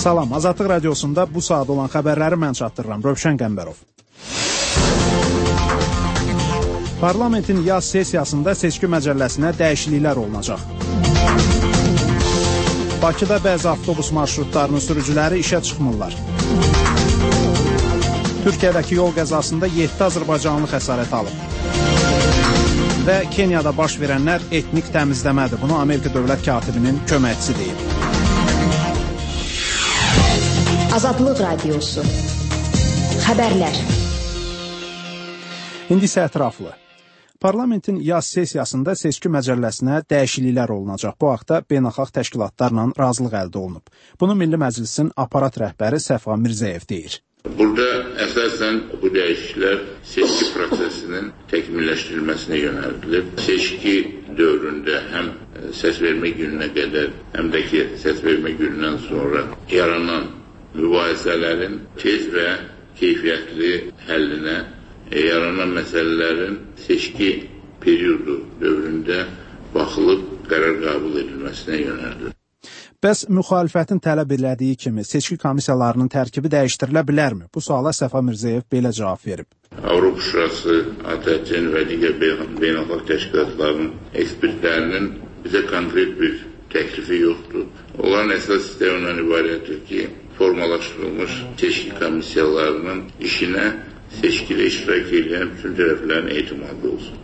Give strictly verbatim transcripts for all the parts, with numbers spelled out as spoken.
Salam, Azadlıq Radiosunda bu saat olan xəbərləri mən çatdırıram. Rövşən Qəmbərov. Parlamentin yaz sessiyasında seçki məcəlləsinə dəyişikliklər olunacaq. Bakıda bəzi avtobus marşrutlarının sürücüləri işə çıxmırlar. Türkiyədəki yol qəzasında yeddi azərbaycanlı xəsarət alıb. Və Keniyada baş verənlər etnik təmizləmədir. Bunu Amerika dövlət katibinin köməkçisi deyib. Azadlıq Radiosu. Xəbərlər. İndi isə ətraflı. Parlamentin yaz sessiyasında seçki məcəlləsinə dəyişikliklər olunacaq. Bu haqda beynəlxalq təşkilatlarla razılıq əldə olunub. Bunu Milli Məclisin aparat rəhbəri Səfa Mirzəyev deyir. Burada əsasən bu dəyişikliklər seçki prosesinin təkmilləşdirilməsinə yönəldilib. Seçki dövründə həm səs vermə gününə qədər, həm də ki, səs vermə günündən sonra yaranan mübahisələrin tez və keyfiyyətli həllinə, yaranan məsələlərin seçki periodu dövründə baxılıb qərar qəbul edilməsinə yönəldir. Bəs müxalifətin tələb elədiyi kimi seçki komissiyalarının tərkibi dəyişdirilə bilərmi? Bu suala Səfa Mirzəyev belə cavab verib. Avropa Şurası, A T C-nin və digər beynəlxalq təşkilatlarının ekspertlərinin bizə konkret bir təklifi yoxdur. Onların əsas istəyi ondan ibarətdir ki, formalaşdırılmış seçki komissiyalarının işinə seçkidə iştirak edən bütün tərəflərin etimadı olsun.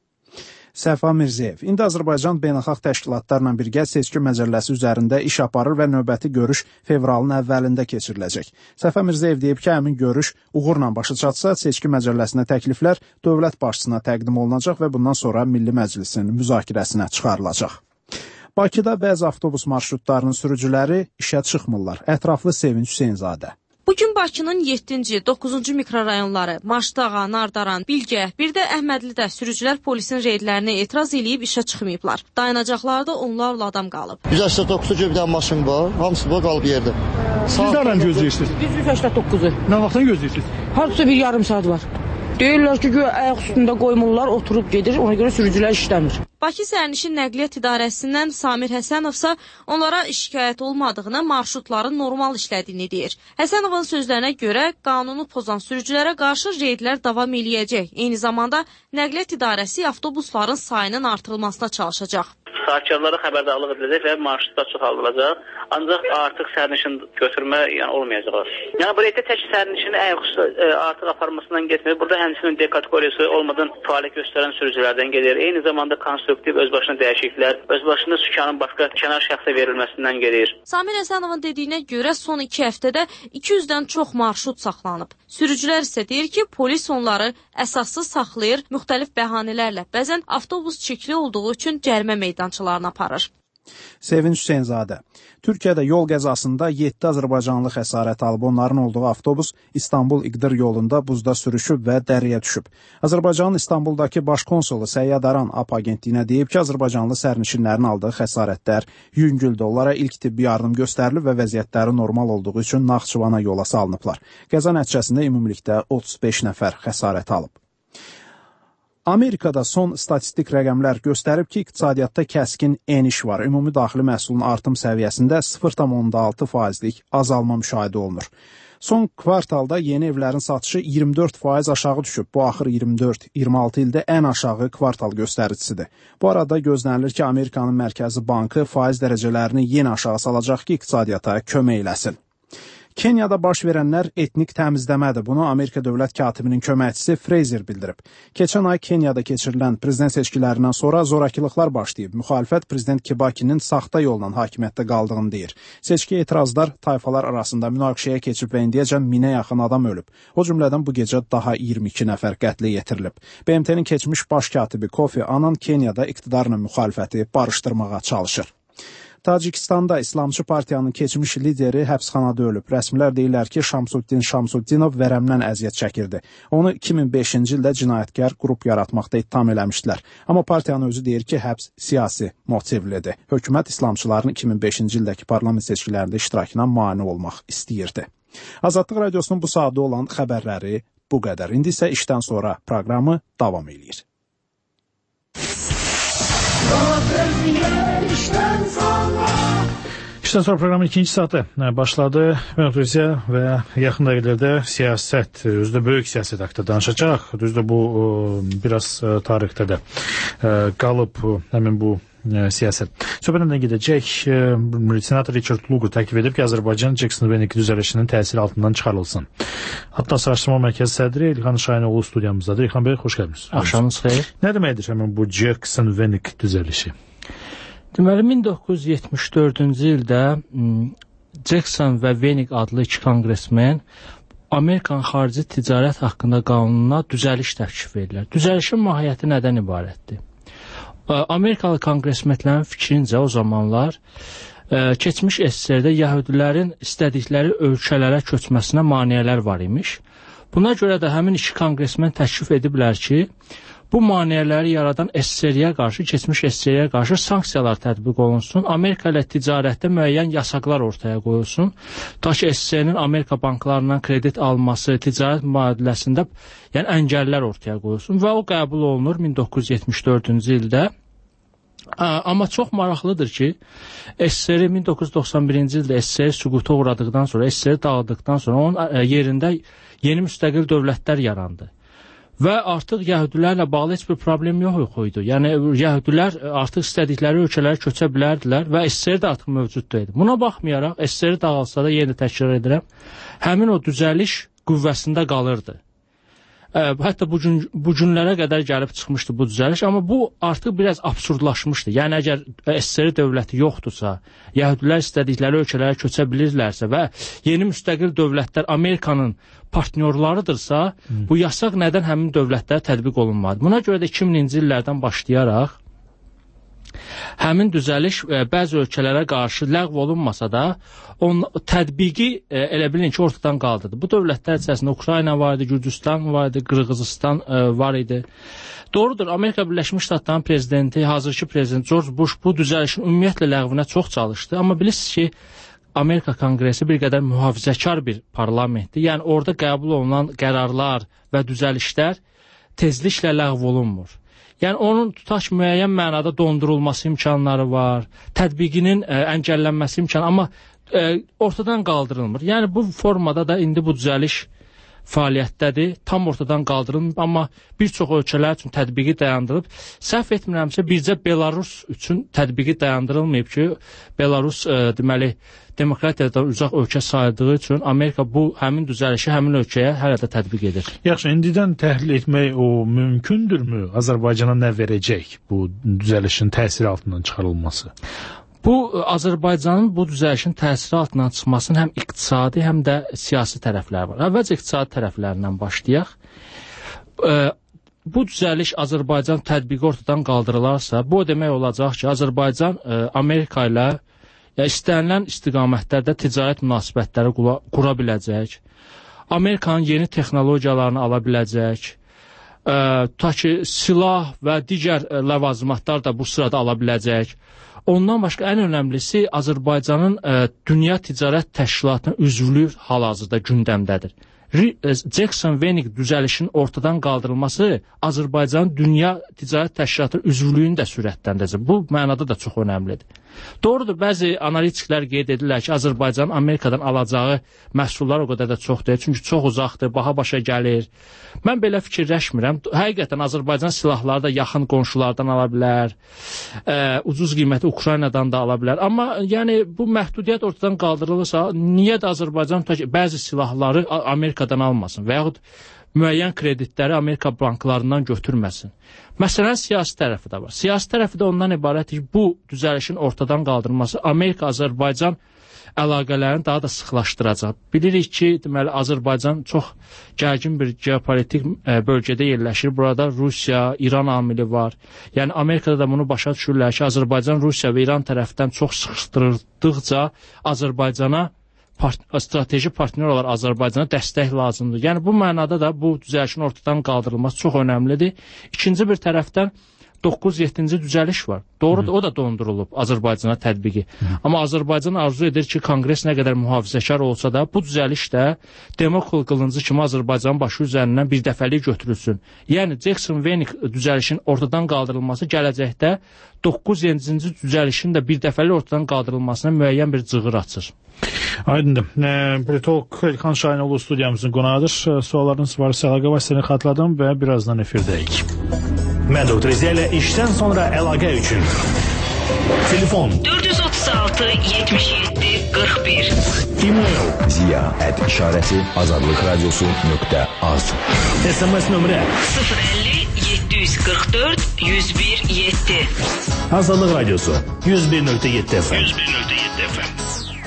Səfa Mirzəyev, indi Azərbaycan beynəlxalq təşkilatlarla birgə seçki məcəlləsi üzərində iş aparır və növbəti görüş fevralın əvvəlində keçiriləcək. Səfa Mirzəyev deyib ki, həmin görüş uğurla başa çatsa, seçki məcəlləsinə təkliflər dövlət başçısına təqdim olunacaq və bundan sonra Milli Məclisin müzakirəsinə çıxarılacaq. Bakıda bəzi avtobus marşrutlarının sürücüləri işə çıxmırlar. Ətraflı Sevinç Hüseynzadə. Bugün Bakının yeddinci, doqquzuncu mikrorayonları, Maşdağa, Nardaran, Bilgə, bir də Əhmədlidə sürücülər polisin reydlərinə etiraz edib işə çıxmayıblar. Dayanacaqlarda onlarla adam qalıb. yüz səksən doqquz bir dənə maşın var, hamısı bu qalıb yerdə. Siz nədən gözləyirsiniz? biz yüz səksən doqquzu. Nə vaxtdan gözləyirsiniz? Hardasa bir yarım saat var. Deyirlər ki, ayaq üstündə qoymurlar, oturub gedir, ona görə sürücülər işləmir. Bakı Sərnişin Nəqliyyat İdarəsindən Samir Həsənovsa onlara şikayət olmadığını, marşrutların normal işlədiyini deyir. Həsənovun sözlərinə görə qanunu pozan sürücülərə qarşı reydlər davam eləyəcək. Eyni zamanda Nəqliyyat İdarəsi avtobusların sayının artırılmasına çalışacaq. Saatkarlara xəbərdarlıq ediləcək və marşrutlar çoxaldılacaq. Ancaq artıq sərnişin götürmə yəni, olmayacaq. Yəni, bu reyddə tək sərnişin ayaqüstü artıq aparmasından getmir. Burada həmçinin D kateqoriyası olmadan fəaliyyət göstərən sürücülərdən gedir. Eyni zamanda konstruktiv özbaşına dəyişikliklər, özbaşına sükanın başqa kənar şəxsə verilməsindən gedir. Samir Həsənovun dediyinə görə son iki həftədə iki yüzdən çox marşrut saxlanıb. Sürücülər isə deyir ki, polis onları əsassız saxlayır, müxtəlif bəhanələrlə, bəzən avtobus çirkli olduğu üçün cərimə meydançalarına aparır. Sevinç Hüseynzadə. Türkiyədə yol qəzasında yeddi azərbaycanlı xəsarət alıb. Onların olduğu avtobus İstanbul-İqdir yolunda buzda sürüşüb və dəriyə düşüb. Azərbaycanın İstanbuldakı baş konsulu Səyyad Aran A P agentliyinə deyib ki, azərbaycanlı sərnişinlərin aldığı xəsarətlər yüngüldür. Onlara ilk tibbi yardım göstərilib və vəziyyətləri normal olduğu üçün Naxçıvana yola salınıblar. Qəza nəticəsində ümumilikdə otuz beş nəfər xəsarət alıb. Amerikada son statistik rəqəmlər göstərib ki, iqtisadiyyatda kəskin eniş var. Ümumi daxili məhsulun artım səviyyəsində sıfır tam on altı faizlik azalma müşahidə olunur. Son kvartalda yeni evlərin satışı iyirmi dörd faiz aşağı düşüb. Bu axır iyirmi dörd iyirmi altı ildə ən aşağı kvartal göstəricisidir. Bu arada gözlənilir ki, Amerikanın Mərkəzi Bankı faiz dərəcələrini yenə aşağı salacaq ki, iqtisadiyyata kömək eləsin. Keniyada baş verənlər etnik təmizləmədir. Bunu Amerika dövlət katibinin köməkçisi Fraser bildirib. Keçən ay Keniyada keçirilən prezident seçkilərindən sonra zorakılıqlar başlayıb. Müxalifət prezident Kibakinin saxta yolla hakimiyyətdə qaldığını deyir. Seçki etirazlar tayfalar arasında münaqişəyə keçib və indiyəcən minə yaxın adam ölüb. O cümlədən bu gecə daha iyirmi iki nəfər qətlə yetirilib. B M T-nin keçmiş baş katibi Kofi Annan Keniyada iqtidarla müxalifəti barışdırmağa çalışır. Tacikistanda İslamçı partiyanın keçmiş lideri həbsxanada ölüb. Rəsmilər deyirlər ki, Şamsuddin Şamsuddinov vərəmdən əziyyət çəkirdi. Onu iki min beşinci ildə cinayətkar qrup yaratmaqda ittiham eləmişdilər. Amma partiyanın özü deyir ki, həbs siyasi motivlidir. Hökumət İslamçıların iki min beşinci ildəki parlament seçkilərində iştirakına mane olmaq istəyirdi. Azadlıq Radiosunun bu saatda olan xəbərləri bu qədər. İndi isə işdən sonra proqramı davam edir. İkisindən sonra proqramın ikinci saatı başladı. Mən Rusiya və yaxın dəqiqələrdə siyasət, özdə böyük siyasət haqqında danışacaq. Düzdür, bu biraz tarixdə də qalıb həmin bu siyasət. Söhbətdən gedəcək. Senator Richard Lugar təklif edib ki, Azərbaycan Jackson-Vanik düzəlişinin təsiri altından çıxarılsın. Atlas Araşdırma Mərkəzi sədri İlxan Şahinoğlu studiyamızdadır. İlxan bəy, xoş gəldiniz. Axşamınız xeyir. Nə deməkdir həmin bu Jackson-Vanik düzəlişi? Deməli, min doqquz yüz yetmiş dördüncü ildə Jackson və Vanik adlı iki konqresmen Amerikanın xarici ticarət haqqında qanununa düzəliş təklif edirlər. Düzəlişin mahiyyəti nədən ibarətdir? Amerikalı konqresmenlərin fikrincə o zamanlar keçmiş S S R-də yəhudilərin istədikləri ölkələrə köçməsinə maneələr var imiş. Buna görə də həmin iki konqresmen təklif ediblər ki, bu maneələri yaradan S S R-yə qarşı, keçmiş S S R-yə qarşı sanksiyalar tətbiq olunsun, Amerika ilə ticarətdə müəyyən yasaqlar ortaya qoyulsun, ta ki S S R-nin Amerika banklarından kredit alması, ticarət mübadiləsində yəni əngəllər ortaya qoyulsun və o qəbul olunur min doqquz yüz yetmiş dördüncü ildə. Amma çox maraqlıdır ki, S S R min doqquz yüz doxsan birinci ildə S S R süquta uğradıqdan sonra, S S R dağıldıqdan sonra onun yerində yeni müstəqil dövlətlər yarandı. Və artıq yəhudilərlə bağlı heç bir problem yox idi. Yəni, yəhudilər artıq istədikləri ölkələrə köçə bilərdilər və S S R də artıq mövcud deyildi. Buna baxmayaraq, S S R dağılsa da, yenə təkrar edirəm, həmin o düzəliş qüvvəsində qalırdı. Hətta bu, gün, bu günlərə qədər gəlib çıxmışdı bu düzəliş, amma bu artıq biraz absurdlaşmışdı. Yəni, əgər S S R dövləti yoxdursa, yəhudilər istədikləri ölkələrə köçə bilirlərsə və yeni müstəqil dövlətlər Amerikanın partnyorlarıdırsa, hmm. bu yasaq nədən həmin dövlətlərə tətbiq olunmadı? Buna görə də iki mininci illərdən başlayaraq həmin düzəliş e, bəzi ölkələrə qarşı ləğv olunmasa da, onun tətbiqi e, elə bilin ki, ortadan qaldırdı. Bu dövlətlər içərisində Ukrayna var idi, Gürcüstan var idi, Qırğızistan e, var idi. Doğrudur, Amerika Birləşmiş Ştatlarının prezidenti, hazırki prezident George Bush bu düzəlişin ümumiyyətlə ləğvinə çox çalışdı. Amma bilirsiniz ki, Amerika Konqresi bir qədər mühafizəkar bir parlamentdir. Yəni, orada qəbul olunan qərarlar və düzəlişlər tezliklə ləğv olunmur. Yəni, onun tutaq müəyyən mənada dondurulması imkanları var, tətbiqinin ə, əngəllənməsi imkanı, amma ə, ortadan qaldırılmır. Yəni, bu formada da indi bu düzəliş fəaliyyətdədir, tam ortadan qaldırılmır, amma bir çox ölkələr üçün tətbiqi dayandırılıb. Səhv etmirəmsə, bircə Belarus üçün tətbiqi dayandırılmayıb ki, Belarus ə, deməli, demokratiyadan uzaq ölkə sayıldığı üçün Amerika bu həmin düzəlişi həmin ölkəyə hələ də tətbiq edir. Yaxşı, indidən təhlil etmək o mümkündürmü? Azərbaycana nə verəcək bu düzəlişin təsiri altından çıxarılması? Bu, Azərbaycanın bu düzəlişin təsiri altından çıxmasının həm iqtisadi, həm də siyasi tərəfləri var. Əvvəlcə iqtisadi tərəflərindən başlayaq. Bu düzəliş Azərbaycan tətbiqi ortadan qaldırılarsa, bu demək olacaq ki, Azərbaycan Amerika ilə ya istənilən istiqamətlərdə ticarət münasibətləri qura biləcək, Amerikanın yeni texnologiyalarını ala biləcək, ə, ta ki silah və digər ə, ləvazimatlar da bu sırada ala biləcək. Ondan başqa ən önəmlisi Azərbaycanın ə, Dünya Ticarət Təşkilatının üzvlüyü hal-hazırda gündəmdədir. Jackson-Vanik düzəlişinin ortadan qaldırılması Azərbaycanın Dünya Ticarət Təşkilatı üzvlüyünü də sürətləndirəcək. Bu mənada da çox önəmlidir. Doğrudur, bəzi analitiklər qeyd edirlər ki, Azərbaycanın Amerikadan alacağı məhsullar o qədər də çox deyil, çünki çox uzaqdır, baha başa gəlir. Mən belə fikirləşmirəm. Həqiqətən Azərbaycan silahları da yaxın qonşulardan ala bilər, ə, ucuz qiyməti Ukraynadan da ala bilər. Amma yəni bu məhdudiyyət ortadan qaldırılırsa, niyə də Azərbaycan bəzi silahları Amerikadan almasın və yaxud müəyyən kreditləri Amerika banklarından götürməsin? Məsələn, siyasi tərəfi də var. Siyasi tərəfi də ondan ibarətdir ki, bu düzəlişin ortadan qaldırılması Amerika-Azərbaycan əlaqələrini daha da sıxlaşdıracaq. Bilirik ki, deməli, Azərbaycan çox gərgin bir geopolitik ə, bölgədə yerləşir. Burada Rusiya, İran amili var. Yəni, Amerikada da bunu başa düşürlər ki, Azərbaycan Rusiya və İran tərəfdən çox sıxışdırıldıqca Azərbaycana part strateji partner olaraq Azərbaycana dəstək lazımdır. Yəni, bu mənada da bu düzəlişin ortadan qaldırılması çox önəmlidir. İkinci bir tərəfdən doqquz yeddinci düzəliş var. Doğrudur, o da dondurulub Azərbaycana tətbiqi. Hı. Amma Azərbaycan arzu edir ki, Konqres nə qədər mühafizəkar olsa da, bu düzəliş də Demokul qılıncı kimi Azərbaycanın başı üzərindən bir dəfəlik götürülsün. Yəni, Jackson-Wenik düzəlişin ortadan qaldırılması gələcəkdə doqquz yeddinci düzəlişin də bir dəfəlik ortadan qaldırılmasına müəyyən bir cığır açır. Aydındır. Politolog İlhan Şahinoğlu studiyamızın qonağıdır. Suallarınız varsa əlaqə vasitəsini xatırladım və birazdan efirdəyik. Mən Doktor İziya ilə işdən sonra əlaqə üçün. Telefon dörd yüz otuz altı yetmiş yeddi qırx bir. E-mail ziya at işarəsi azadlıq radiosu nöqtə az. S M S nömrə sıfır əlli yeddi yüz qırx dörd yüz bir yeddi. Azadlıq radiosu yüz bir nöqtə yeddi F M. yüz bir nöqtə yeddi F M.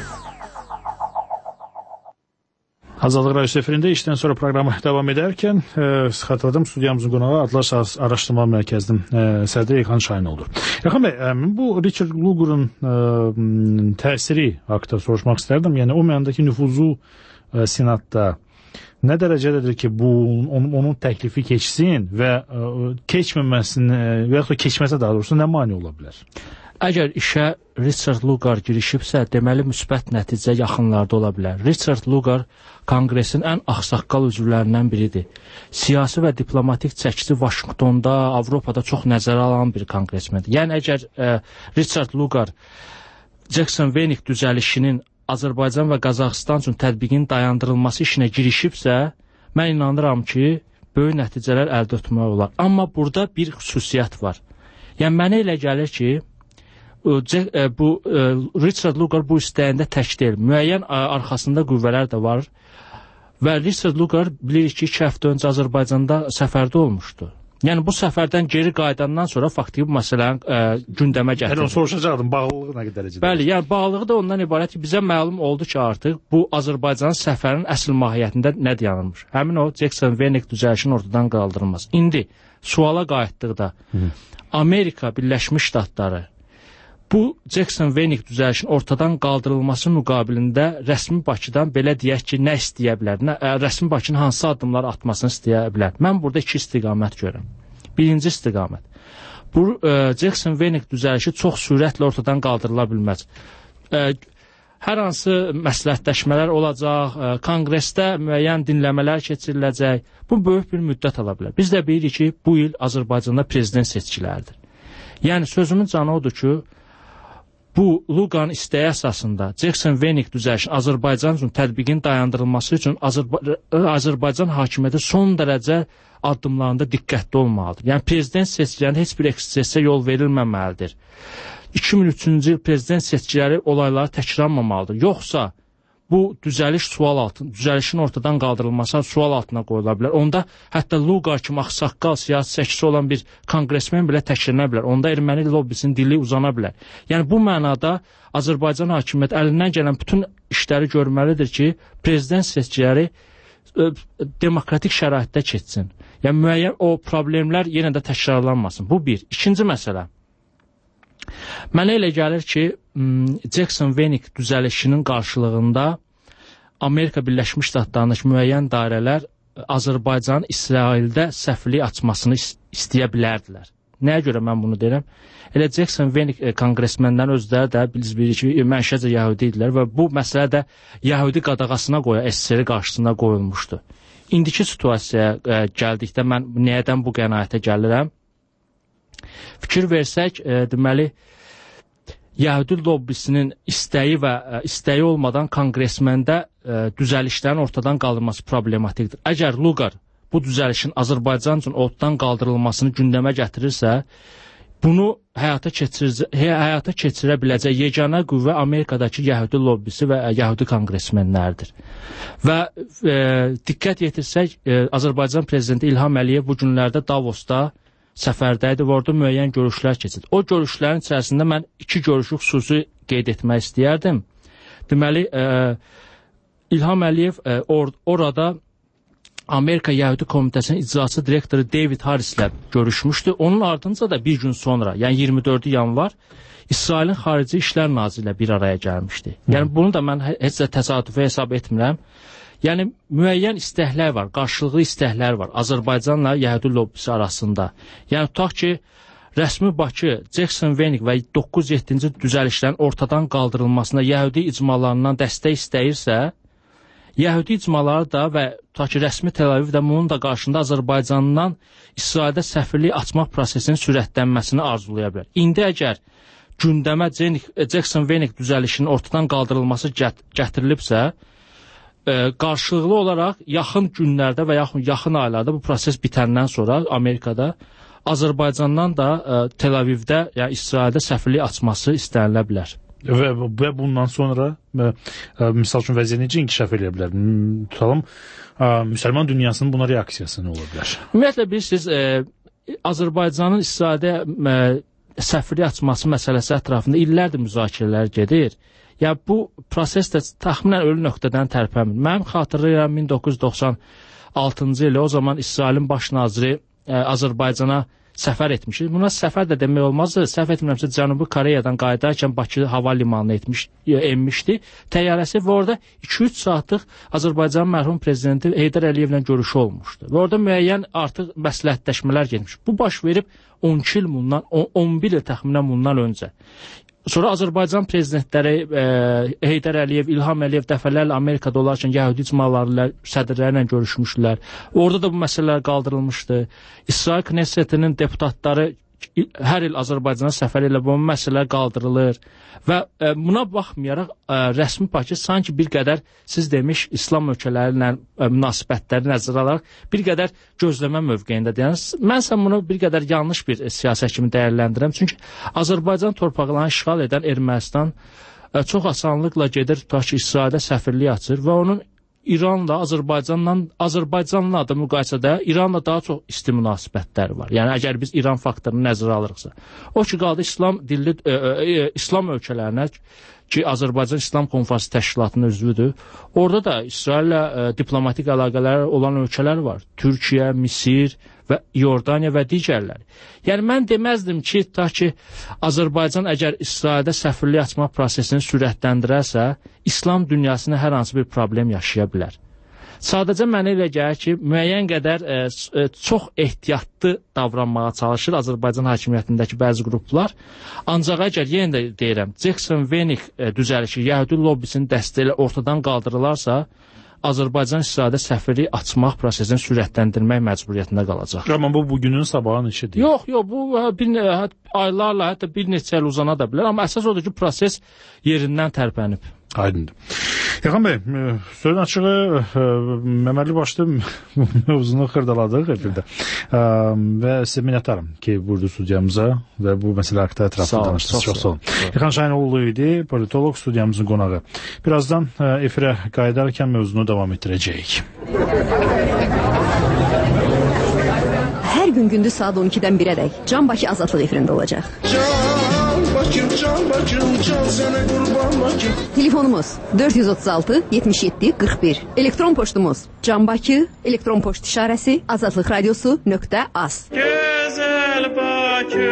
Azadlıq Radyosu efirində işdən sonra proqramı davam edərkən e, xatırladım, studiyamızın qonağı Adlar Araşdırma Mərkəzinin e, sədri İlhan Şahinoğludur. İlhan bəy, e, bu Richard Lugar'ın e, təsiri haqda soruşmaq istərdim. Yəni, o mənadakı nüfuzu e, Senatda nə dərəcədədir ki, bu onun, onun təklifi keçsin və e, keçməməsini və yaxud da keçməsə daha doğrusu nə mane ola bilər? Əgər işə Richard Lugar girişibsə, deməli müsbət nəticə yaxınlarda ola bilər. Richard Lugar Konqresin ən ağsaqqal üzvlərindən biridir. Siyasi və diplomatik çəkisi Vaşinqtonda, Avropada çox nəzərə alan bir konqresmendir. Yəni, əgər e, Richard Lugar Jackson-Wenik düzəlişinin Azərbaycan və Qazaxıstan üçün tətbiqinin dayandırılması işinə girişibsə, mən inanıram ki, böyük nəticələr əldə etmək olar. Amma burada bir xüsusiyyət var. Yəni, mənə elə gəlir ki, bu Richard Lugar bu istəyində tək deyil. Müəyyən arxasında qüvvələr də var. Və Richard Lugar bilirik ki, iki həftə öncə Azərbaycanda səfərdə olmuşdu. Yəni, bu səfərdən geri qayıdandan sonra faktiki bu məsələni ə, gündəmə gətirdi. Yəni, onu soruşacaqdım, bağlılığı nə qədər dərəcədə? Bəli, yəni bağlılığı da ondan ibarət ki, bizə məlum oldu ki, artıq bu Azərbaycanın səfərinin əsl mahiyyətində nə dayanırmış. Həmin o Jackson-Wenik düzəlişinin ortadan qaldırılması. İndi suala qayıtdıqda Amerika Birləşmiş Ştatları bu Jackson-Wenik düzəlişinin ortadan qaldırılması müqabilində rəsmi Bakıdan belə deyək ki, nə istəyə bilər, nə, rəsmi Bakının hansı addımlar atmasını istəyə bilər. Mən burada iki istiqamət görürəm. Birinci istiqamət. Bu Jackson-Wenik düzəlişi çox sürətlə ortadan qaldırıla bilməz. Ə, hər hansı məsləhətləşmələr olacaq, ə, konqresdə müəyyən dinləmələr keçiriləcək. Bu böyük bir müddət ala bilər. Biz də bilirik ki, bu il Azərbaycanda prezident seçkiləridir. Yəni, sözümün canı odur ki, bu Lugar'ın istəyi əsasında Jackson-Wenik düzəlişinin Azərbaycan üçün tətbiqin dayandırılması üçün Azərba Azərbaycan hakimiyyəti son dərəcə addımlarında diqqətli olmalıdır. Yəni, prezident seçkilərində heç bir eksesiya yol verilməməlidir. iki min üçüncü il prezident seçkiləri olayları təkrarlanmamalıdır. Yoxsa bu düzəliş sual altında, düzəlişin ortadan qaldırılması sual altına qoyula bilər. Onda hətta Lugar kimi ağsaqqal siyasi çəkisi olan bir konqresmen belə təkrarlana bilər. Onda erməni lobbisinin dili uzana bilər. Yəni, bu mənada Azərbaycan hakimiyyəti əlindən gələn bütün işləri görməlidir ki, prezident seçkiləri ə, demokratik şəraitdə keçsin. Yəni, müəyyən o problemlər yenə də təkrarlanmasın. Bu bir. İkinci məsələ. Mənə elə gəlir ki, Jackson-Wenik düzəlişinin qarşılığında Amerika Birləşmiş Ştatlarındakı müəyyən dairələr Azərbaycanın İsraildə səfirlik açmasını istəyə bilərdilər. Nəyə görə mən bunu deyirəm? Elə Jackson-Wenik konqresmenlərin özləri də biz bilirik ki, mənşəcə yəhudi idilər və bu məsələ də yəhudi qadağasına qoya S S R qarşısına qoyulmuşdu. İndiki situasiyaya gəldikdə mən nədən bu qənaətə gəlirəm? Fikir versək, e, deməli, yəhudi lobbisinin istəyi və e, istəyi olmadan konqresməndə e, düzəlişlərin ortadan qaldırılması problematikdir. Əgər Lugar bu düzəlişin Azərbaycan üçün ortadan qaldırılmasını gündəmə gətirirsə, bunu həyata, keçir, həyata keçirə biləcək yeganə qüvvə Amerikadakı yəhudi lobbisi və yəhudi konqresmenlərdir. Və e, diqqət yetirsək, e, Azərbaycan prezidenti İlham Əliyev bu günlərdə Davosda səfərdəydi və orada müəyyən görüşlər keçirdi. O görüşlərin içərisində mən iki görüşü xüsusi qeyd etmək istəyərdim. Deməli, e, İlham Əliyev e, or orada Amerika Yəhudi Komitəsinin icraçı direktoru David Harris ilə görüşmüşdü. Onun ardınca da bir gün sonra, yəni iyirmi dördü yanvar, İsrailin Xarici İşlər Naziri ilə bir araya gəlmişdi. Yəni, bunu da mən heç də təsadüfə hesab etmirəm. Yəni, müəyyən istəklər var, qarşılıqlı istəklər var Azərbaycanla Yəhudi lobbisi arasında. Yəni, tutaq ki, rəsmi Bakı, Jackson-Venik və doqquz yeddinci düzəlişlərin ortadan qaldırılmasına Yəhudi icmalarından dəstək istəyirsə, Yəhudi icmaları da və ta ki rəsmi Tel-Aviv də bunun da qarşında Azərbaycandan İsraildə səfirlik açmaq prosesinin sürətlənməsini arzulaya bilər. İndi əgər gündəmə Jackson-Venik düzəlişinin ortadan qaldırılması gət gətirilibsə, e, qarşılıqlı olaraq yaxın günlərdə və yaxın, yaxın aylarda bu proses bitəndən sonra Amerikada Azərbaycandan da e, Tel-Avivdə, yəni İsraildə səfirlik açması istənilə bilər. Və, və bundan sonra ə, ə, misal üçün vəziyyət necə inkişaf edə bilər? Tutalım, ə, müsəlman dünyasının buna reaksiyası nə ola bilər? Ümumiyyətlə bilirsiniz, ə, Azərbaycanın İsrailə ə, səfirlik açması məsələsi ətrafında illərdir müzakirələr gedir. Yəni bu proses də təxminən ölü nöqtədən tərpənmir. Mənim xatırlayıram min doqquz yüz doxsan altıncı ildə o zaman İsrailin baş naziri ə, Azərbaycana səfər etmişik. Buna səfər də demək olmazdı. Səhv etmirəmsə Cənubi Koreyadan qayıdarkən Bakı hava limanına etmiş, enmişdi. Təyyarəsi və orada iki üç saatlıq Azərbaycanın mərhum prezidenti Heydər Əliyevlə görüşü olmuşdu. Və orada müəyyən artıq məsləhətləşmələr getmiş. Bu baş verib on iki il bundan, on bir il təxminən bundan öncə. Sonra Azərbaycan prezidentləri e, Heydər Əliyev, İlham Əliyev dəfələrlə Amerikada olarkən Yəhudi icmaları sədrlərlə görüşmüşdülər. Orada da bu məsələlər qaldırılmışdı. İsrail Knessetinin deputatları hər il Azərbaycana səfər ilə bu məsələlər qaldırılır. Və e, buna baxmayaraq e, rəsmi Bakı sanki bir qədər siz demiş İslam ölkələri ilə e, münasibətləri nəzərə alaraq bir qədər gözləmə mövqeyindədir. Yəni mən sən bunu bir qədər yanlış bir e, siyasət kimi dəyərləndirirəm. Çünki Azərbaycan torpaqlarını işğal edən Ermənistan e, çox asanlıqla gedir tutaq ki, İsrailə səfirlik açır və onun İranla, Azərbaycanla, Azərbaycanla da müqayisədə İranla daha çox isti münasibətləri var. Yəni əgər biz İran faktorunu nəzərə alırıqsa. O ki qaldı İslam dilli e, e, İslam ölkələrinə ki Azərbaycan İslam Konfransı Təşkilatının üzvüdür. Orada da İsraillə e, diplomatik əlaqələri olan ölkələr var. Türkiyə, Misir və Yordaniya və digərləri. Yəni mən deməzdim ki, ta ki Azərbaycan əgər İsraildə səfirlik açma prosesini sürətləndirərsə, İslam dünyasına hər hansı bir problem yaşaya bilər. Sadəcə mənə elə gəlir ki, müəyyən qədər e, e, çox ehtiyatlı davranmağa çalışır Azərbaycan hakimiyyətindəki bəzi qruplar. Ancaq əgər yenə də deyirəm, Jackson-Venik e, düzəlişi Yəhudi lobbisinin dəstəyi ilə ortadan qaldırılarsa, Azərbaycan İsraildə səfirlik açmaq prosesini sürətləndirmək məcburiyyətində qalacaq. Amma bu bugünün sabahın işi deyil. Yox, yox, bu bir aylarla, hətta bir neçə il uzana da bilər, amma əsas odur ki, proses yerindən tərpənib. Aydındır. Yaxan bəy, sözün açığı məmərli başlı mövzunu xırdaladıq efirdə və sizə minnətdarım ki, burada studiyamıza və bu məsələ haqqında ətraflı danışdınız. Çox sağ olun. Yaxan Şayinoğlu idi, politolog, studiyamızın qonağı. Birazdan efirə qayıdarkən mövzunu davam etdirəcəyik. Hər gün gündüz saat on ikidən birədək Can Bakı Azadlıq efirində olacaq. Can Bakım, Can Bakım, Can sənə qurban Bakım. Telefonumuz dörd yüz otuz altı yetmiş yeddi qırx bir. Elektron poçtumuz Can Bakı, elektron poçt işarəsi azadlıq radiosu nöqtə az. Gözəl Bakı.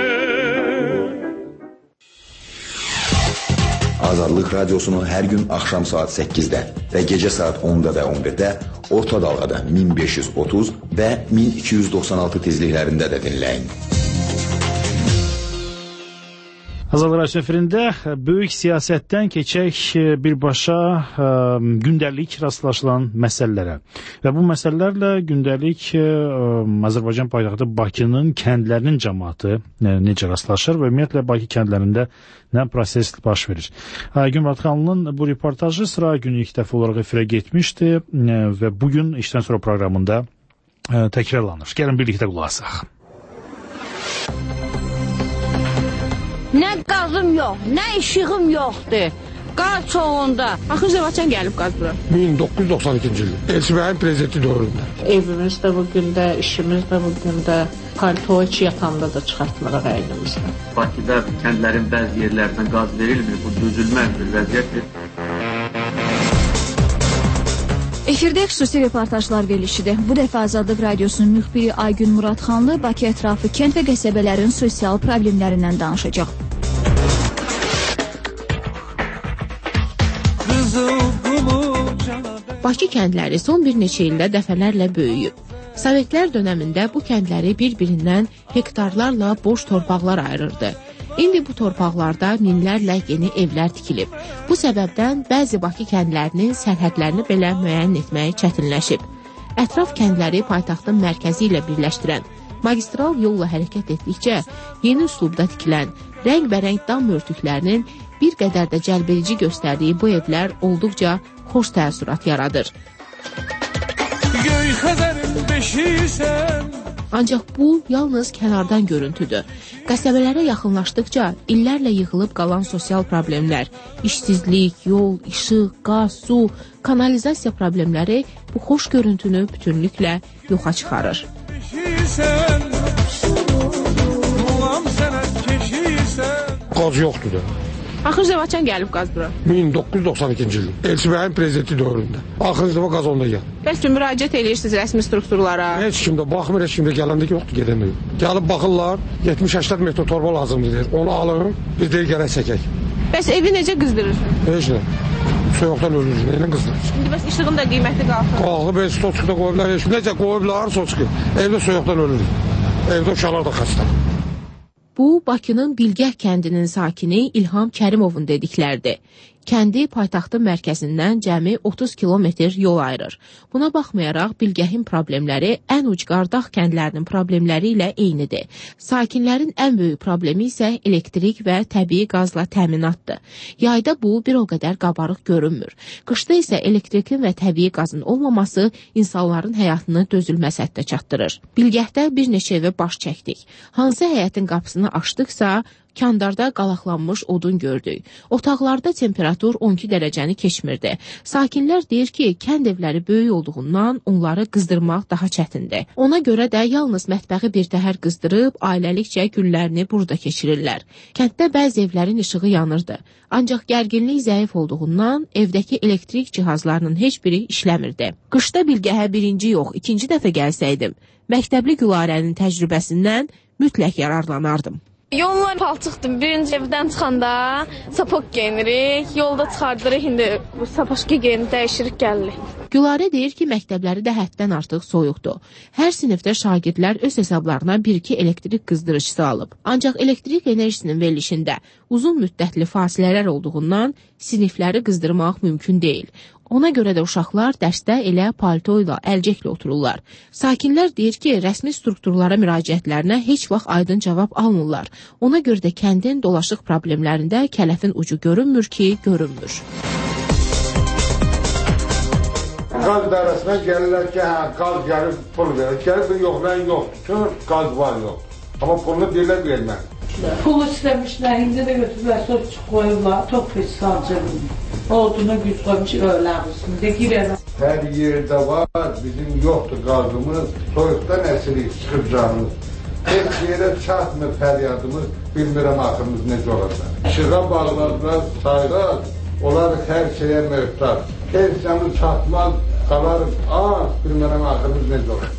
Azadlıq radiosunu hər gün axşam saat səkkizdə və gecə saat onda və on birdə orta dalğada min beş yüz otuz və min iki yüz doxsan altı tezliklərində də dinləyin. Azadlıq radiosu efirində böyük siyasətdən keçək birbaşa ə, gündəlik rastlaşılan məsələlərə. Və bu məsələlərlə gündəlik ə, Azərbaycan paytaxtı Bakının kəndlərinin cəmaatı ə, necə rastlaşır və ümumiyyətlə Bakı kəndlərində nə proses baş verir. Gün Muradxanlının bu reportajı sıra günü ilk dəfə olaraq efirə getmişdi ə, və bugün işdən sonra proqramında ə, təkrarlanır. Gəlin birlikdə qulaq asaq. Nə qazım yox, nə işığım yoxdur. Qaz çoğunda. Axı Zəvaçan gəlib qaz bura. min doqquz yüz doxsan ikinci ildə. Elçibəyin prezidenti dövründə. Evimiz də bu gündə, işimiz də bu gündə, palto içi yatanda da çıxartmırıq əynimizdən. Bakıda kəndlərin bəzi yerlərindən qaz verilmir. Bu dözülməz bir vəziyyətdir. Efirdə xüsusi reportajlar verilişidir. Bu dəfə Azadlıq Radiosunun müxbiri Aygün Muradxanlı Bakı ətrafı kənd və qəsəbələrin sosial problemlərindən danışacaq. Bakı kəndləri son bir neçə ildə dəfələrlə böyüyüb. Sovetlər dönəmində bu kəndləri bir-birindən hektarlarla boş torpaqlar ayırırdı. İndi bu torpaqlarda minlərlə yeni evlər tikilib. Bu səbəbdən bəzi Bakı kəndlərinin sərhədlərini belə müəyyən etməyi çətinləşib. Ətraf kəndləri paytaxtın mərkəzi ilə birləşdirən magistral yolla hərəkət etdikcə yeni üslubda tikilən, rəngbərəng dam örtüklərinin bir qədər də cəlbedici göstərdiyi bu evlər olduqca xoş təəssürat yaradır. Ancaq bu yalnız kənardan görüntüdür. Qəsəbələrə yaxınlaşdıqca illərlə yığılıb qalan sosial problemlər, işsizlik, yol, işıq, qaz, su, kanalizasiya problemləri bu xoş görüntünü bütünlüklə yoxa çıxarır. Qaz yoxdur da. Axır zəvaçan gəlib qaz bura. min doqquz yüz doxsan ikinci il. Elçi bəyin prezidenti dövründə. Axır zəva qaz onda gəl. Bəs müraciət edirsiniz rəsmi strukturlara? Heç kimdə baxmır, heç kimdə gələndə ki, yoxdur, gedəmir. Gəlib baxırlar, yetmiş səksən metr torba lazımdır deyir. Onu alın, biz deyir gələk çəkək. Bəs evi necə qızdırırsınız? Heç nə. Soyuqdan ölürüz, nə ilə qızdırırsın? İndi bəs işığın da qiyməti qalxır. Qalxıb, heç soçuqda qoyublar, heç necə qoyublar soçuqu. Evdə soyuqdan ölürük. Evdə uşaqlar da xəstə. Bu, Bakının Bilgəh kəndinin sakini İlham Kərimovun dedikləridir. Kəndi paytaxtın mərkəzindən cəmi otuz kilometr yol ayırır. Buna baxmayaraq Bilgəhin problemləri ən uc Qardaq kəndlərinin problemləri ilə eynidir. Sakinlərin ən böyük problemi isə elektrik və təbii qazla təminatdır. Yayda bu bir o qədər qabarıq görünmür. Qışda isə elektrikin və təbii qazın olmaması insanların həyatını dözülməz həddə çatdırır. Bilgəhdə bir neçə evə baş çəkdik. Hansı həyətin qapısını açdıqsa, Kandarda qalaqlanmış odun gördük. Otaqlarda temperatur on iki dərəcəni keçmirdi. Sakinlər deyir ki, kənd evləri böyük olduğundan onları qızdırmaq daha çətindir. Ona görə də yalnız mətbəxi bir təhər qızdırıb, ailəlikcə günlərini burada keçirirlər. Kənddə bəzi evlərin işığı yanırdı. Ancaq gərginlik zəif olduğundan evdəki elektrik cihazlarının heç biri işləmirdi. Qışda Bilgəhə birinci yox, ikinci dəfə gəlsəydim, məktəbli Gülarənin təcrübəsindən mütləq yararlanardım. Yollar palçıqdır. Birinci evdən çıxanda sapok geyinirik, yolda çıxardırıq, indi bu sapaşki geyinib dəyişirik, gəlirik. Gülarə deyir ki, məktəbləri də həddən artıq soyuqdur. Hər sinifdə şagirdlər öz hesablarına bir-iki elektrik qızdırıcısı alıb. Ancaq elektrik enerjisinin verilişində uzun müddətli fasilələr olduğundan sinifləri qızdırmaq mümkün deyil. Ona görə də uşaqlar dərsdə elə palto ilə, əlcəklə otururlar. Sakinlər deyir ki, rəsmi strukturlara müraciətlərinə heç vaxt aydın cavab almırlar. Ona görə də kəndin dolaşıq problemlərində kələfin ucu görünmür ki, görünmür. Qaz idarəsinə gəlirlər ki, hə, qaz gəlib pul verir. Gəlib bir yox, mən yoxdur ki, qaz var yoxdur. Amma pulunu birlə vermək. Pul istəmişlər, indi də götürürlər, soçuq qoyurlar, top heç sancırlar. Oduna güc qoymuş öləğisin, də girələr. Hər yerdə var, bizim yoxdur qazımız, soyuqdanəsirik, çıxıb canımız. Heç yerə çatmır fəryadımız, bilmirəm axırımız necə olacaq. İşığa bağladılar, saylar, onlar hər şeyə möhtaç. Pensiyamız çatmaz, qalarıq az, bilmirəm axırımız necə olacaq.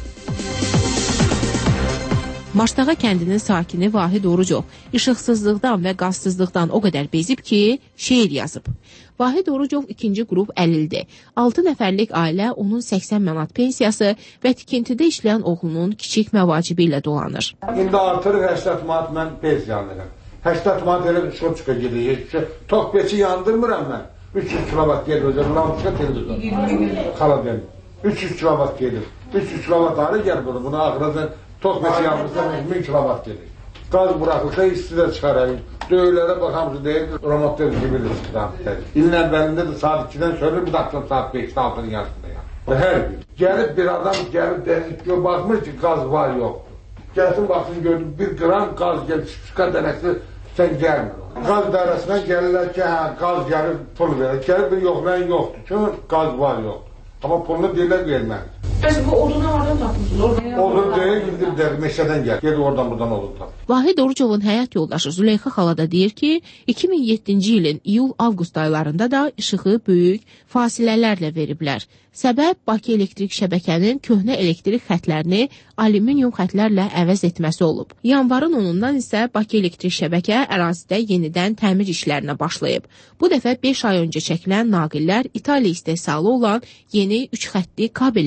Maştağa kəndinin sakini Vahid Orucov işıqsızlıqdan və qazsızlıqdan o qədər bezib ki, şeir yazıb. Vahid Orucov ikinci qrup əlildir. altı nəfərlik ailə onun səksən manat pensiyası və tikintidə işləyən oğlunun kiçik məvacibi ilə dolanır. İndi artırıq səksən manat mən pensiyanlıyım. səksən manat elə şoçka gedir. Tok beçi yandırmıram mən. üç yüz kilovat gelir hocam. Lamçıqa televizyon. Xala benim. üç yüz kilovat gelir. üç yüz kilovat ağrı gel bunu. Bunu axıradan tok beçi yandırsa min kilovat gelir. Qaz buraxılsa istidə çıxarayım. Döylərə baxamızı deyil, remontlar gibi çıxarım. İlin əvvəlində də saat ikidən sonra bir dakika saat beşdə altının yarısındayım. Hər gün. Gəlib bir adam gəlib dəniz baxmır ki, qaz var yoxdur. Gəlsin baxsın gördüm, bir qram qaz gəlib, şüşka dənəsi sən gəlmir. Qaz idarəsinə gəlirlər ki, hə, qaz gəlib pul verir. Gəlib bir yox, mən yoxdur ki, qaz var yoxdur. Amma pulunu deyirlər vermək. Bəs bu odunu oradan tapmışsınız? Odun deyil, indi də meşədən gəl. Gel oradan buradan odun tap. Vahid Orucovun həyat yoldaşı Züleyxa xala da deyir ki, iki min yeddinci ilin iyul-avqust aylarında da işığı böyük fasilələrlə veriblər. Səbəb Bakı elektrik şəbəkənin köhnə elektrik xətlərini alüminium xətlərlə əvəz etməsi olub. Yanvarın onundan isə Bakı elektrik şəbəkə ərazidə yenidən təmir işlərinə başlayıb. Bu dəfə beş ay öncə çəkilən naqillər İtaliya istehsalı olan yeni üç xəttli kabellərlə əvəz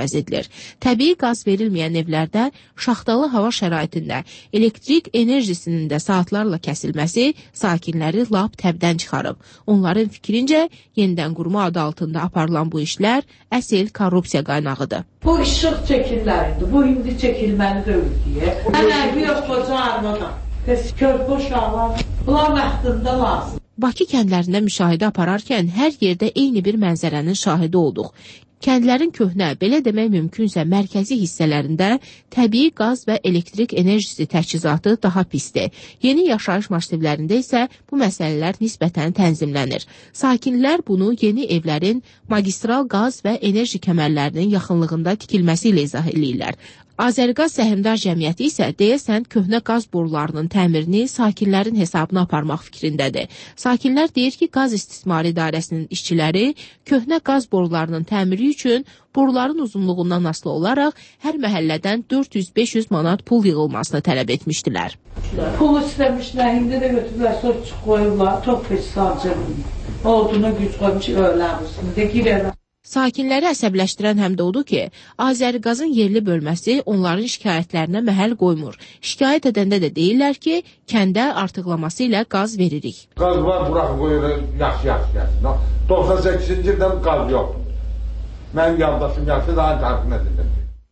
əvəz edilir. Təbii qaz verilməyən evlərdə şaxtalı hava şəraitində elektrik enerjisinin də saatlarla kəsilməsi sakinləri lap təbdən çıxarıb. Onların fikrincə, yenidən qurma adı altında aparılan bu işlər əsl korrupsiya qaynağıdır. Bu işıq çəkirlərindi, bu indi çəkilməli dövlüdüyə. Hələ bir yox qoca arvadan. Körpü uşaqlar, bunlar vaxtında lazım. Bakı kəndlərində müşahidə apararkən hər yerdə eyni bir mənzərənin şahidi olduq. Kəndlərin köhnə, belə demək mümkünsə mərkəzi hissələrində təbii qaz və elektrik enerjisi təchizatı daha pisdir. Yeni yaşayış massivlərində isə bu məsələlər nisbətən tənzimlənir. Sakinlər bunu yeni evlərin magistral qaz və enerji kəmərlərinin yaxınlığında tikilməsi ilə izah edirlər. Azərqaz Səhmdar Cəmiyyəti isə deyəsən köhnə qaz borularının təmirini sakinlərin hesabına aparmaq fikrindədir. Sakinlər deyir ki, Qaz İstismarı İdarəsinin işçiləri köhnə qaz borularının təmiri üçün boruların uzunluğundan asılı olaraq hər məhəllədən dörd yüz beş yüz manat pul yığılmasını tələb etmişdilər. Pul istəmişlər, indi də götürürlər, soçuq qoyurlar, top hesabcı olduğuna güc qoymuş öləmişsin, də girələr. Sakinləri əsəbləşdirən həm də odur ki, Azərqazın yerli bölməsi onların şikayətlərinə məhəl qoymur. Şikayət edəndə də deyirlər ki, kəndə artıqlaması ilə qaz veririk. Qaz var, buraxı qoyur, yaxşı-yaxşı gəlsin. doxsan səkkizinci ildən qaz yoxdur. Mənim yoldaşım yaxşı, daha tərqin edirdim.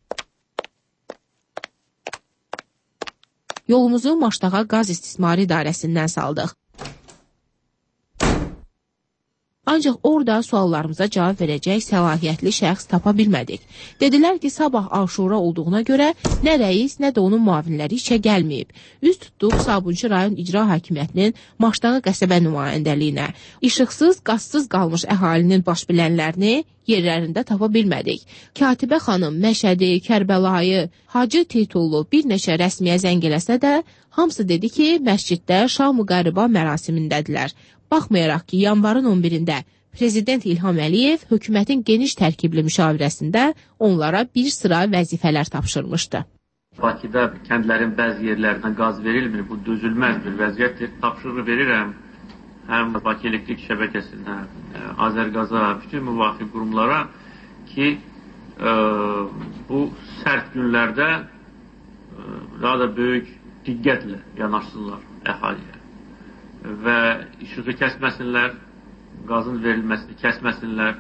Yolumuzu Maştağa Qaz İstismarı İdarəsindən saldıq. Ancaq orada suallarımıza cavab verəcək səlahiyyətli şəxs tapa bilmədik. Dedilər ki, sabah aşura olduğuna görə nə rəis, nə də onun müavinləri işə gəlməyib. Üz tutduq Sabunçu rayon icra hakimiyyətinin Maştağı qəsəbə nümayəndəliyinə. İşıqsız, qazsız qalmış əhalinin baş bilənlərini yerlərində tapa bilmədik. Katibə xanım Məşədi, Kərbəlayı, Hacı titullu bir neçə rəsmiyə zəng eləsə də, hamısı dedi ki, məsciddə Şam-ı Qəriba mərasimindədirlər. Baxmayaraq ki, yanvarın on birində Prezident İlham Əliyev hökumətin geniş tərkibli müşavirəsində onlara bir sıra vəzifələr tapşırmışdı. Bakıda kəndlərin bəzi yerlərindən qaz verilmir, bu dözülməz bir vəziyyətdir. Tapşırığı verirəm həm Bakı elektrik şəbəkəsinə, Azərqaza, bütün müvafiq qurumlara ki, ə, bu sərt günlərdə ə, daha da böyük diqqətlə yanaşsınlar əhaliyə və işığı kəsməsinlər, qazın verilməsini kəsməsinlər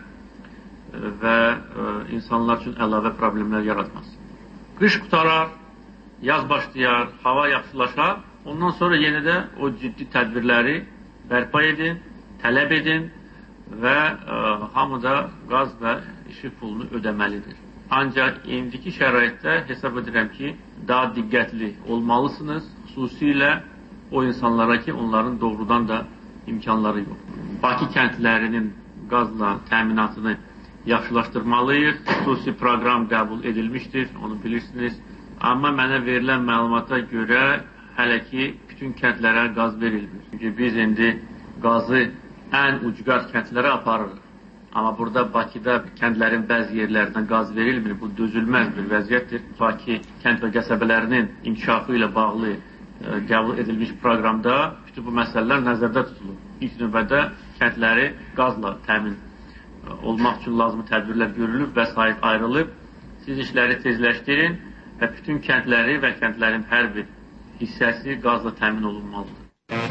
və ə, insanlar üçün əlavə problemlər yaratmasın. Qış qutarar, yaz başlayar, hava yaxşılaşar, ondan sonra yenə də o ciddi tədbirləri bərpa edin, tələb edin və ə, hamı da qaz və işıq pulunu ödəməlidir. Ancaq indiki şəraitdə hesab edirəm ki, daha diqqətli olmalısınız, xüsusilə o insanlara ki, onların doğrudan da imkanları yox. Bakı kəndlərinin qazla təminatını yaxşılaşdırmalıyıq. Xüsusi proqram qəbul edilmişdir, onu bilirsiniz. Amma mənə verilən məlumata görə hələ ki, bütün kəndlərə qaz verilmir. Çünki biz indi qazı ən ucqar kəndlərə aparırıq. Amma burada Bakıda kəndlərin bəzi yerlərindən qaz verilmir. Bu dözülməz bir vəziyyətdir. Bakı kənd və qəsəbələrinin inkişafı ilə bağlı qəbul edilmiş proqramda bütün bu məsələlər nəzərdə tutulur. İlk növbədə kəndləri qazla təmin olmaq üçün lazımi tədbirlər görülüb, vəsait ayrılıb. Siz işləri tezləşdirin və bütün kəndləri və kəndlərin hər bir hissəsi qazla təmin olunmalıdır.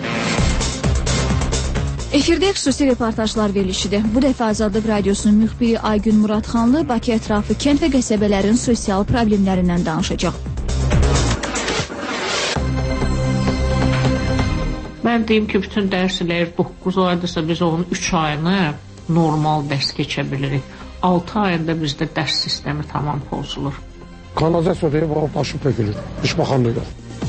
Efirdə xüsusi reportajlar verilişidir. Bu dəfə Azadlıq Radiosunun müxbiri Aygün Muradxanlı Bakı ətrafı kənd və qəsəbələrin sosial problemlərindən danışacaq. Mən deyim ki, bütün dərs eləyir doqquz aydırsa biz onun üç ayını normal dərs keçə bilirik. altı ayında bizdə dərs sistemi tamam pozulur. Kanalizasiya deyib, o başı tökülür. İş baxanlığı yox.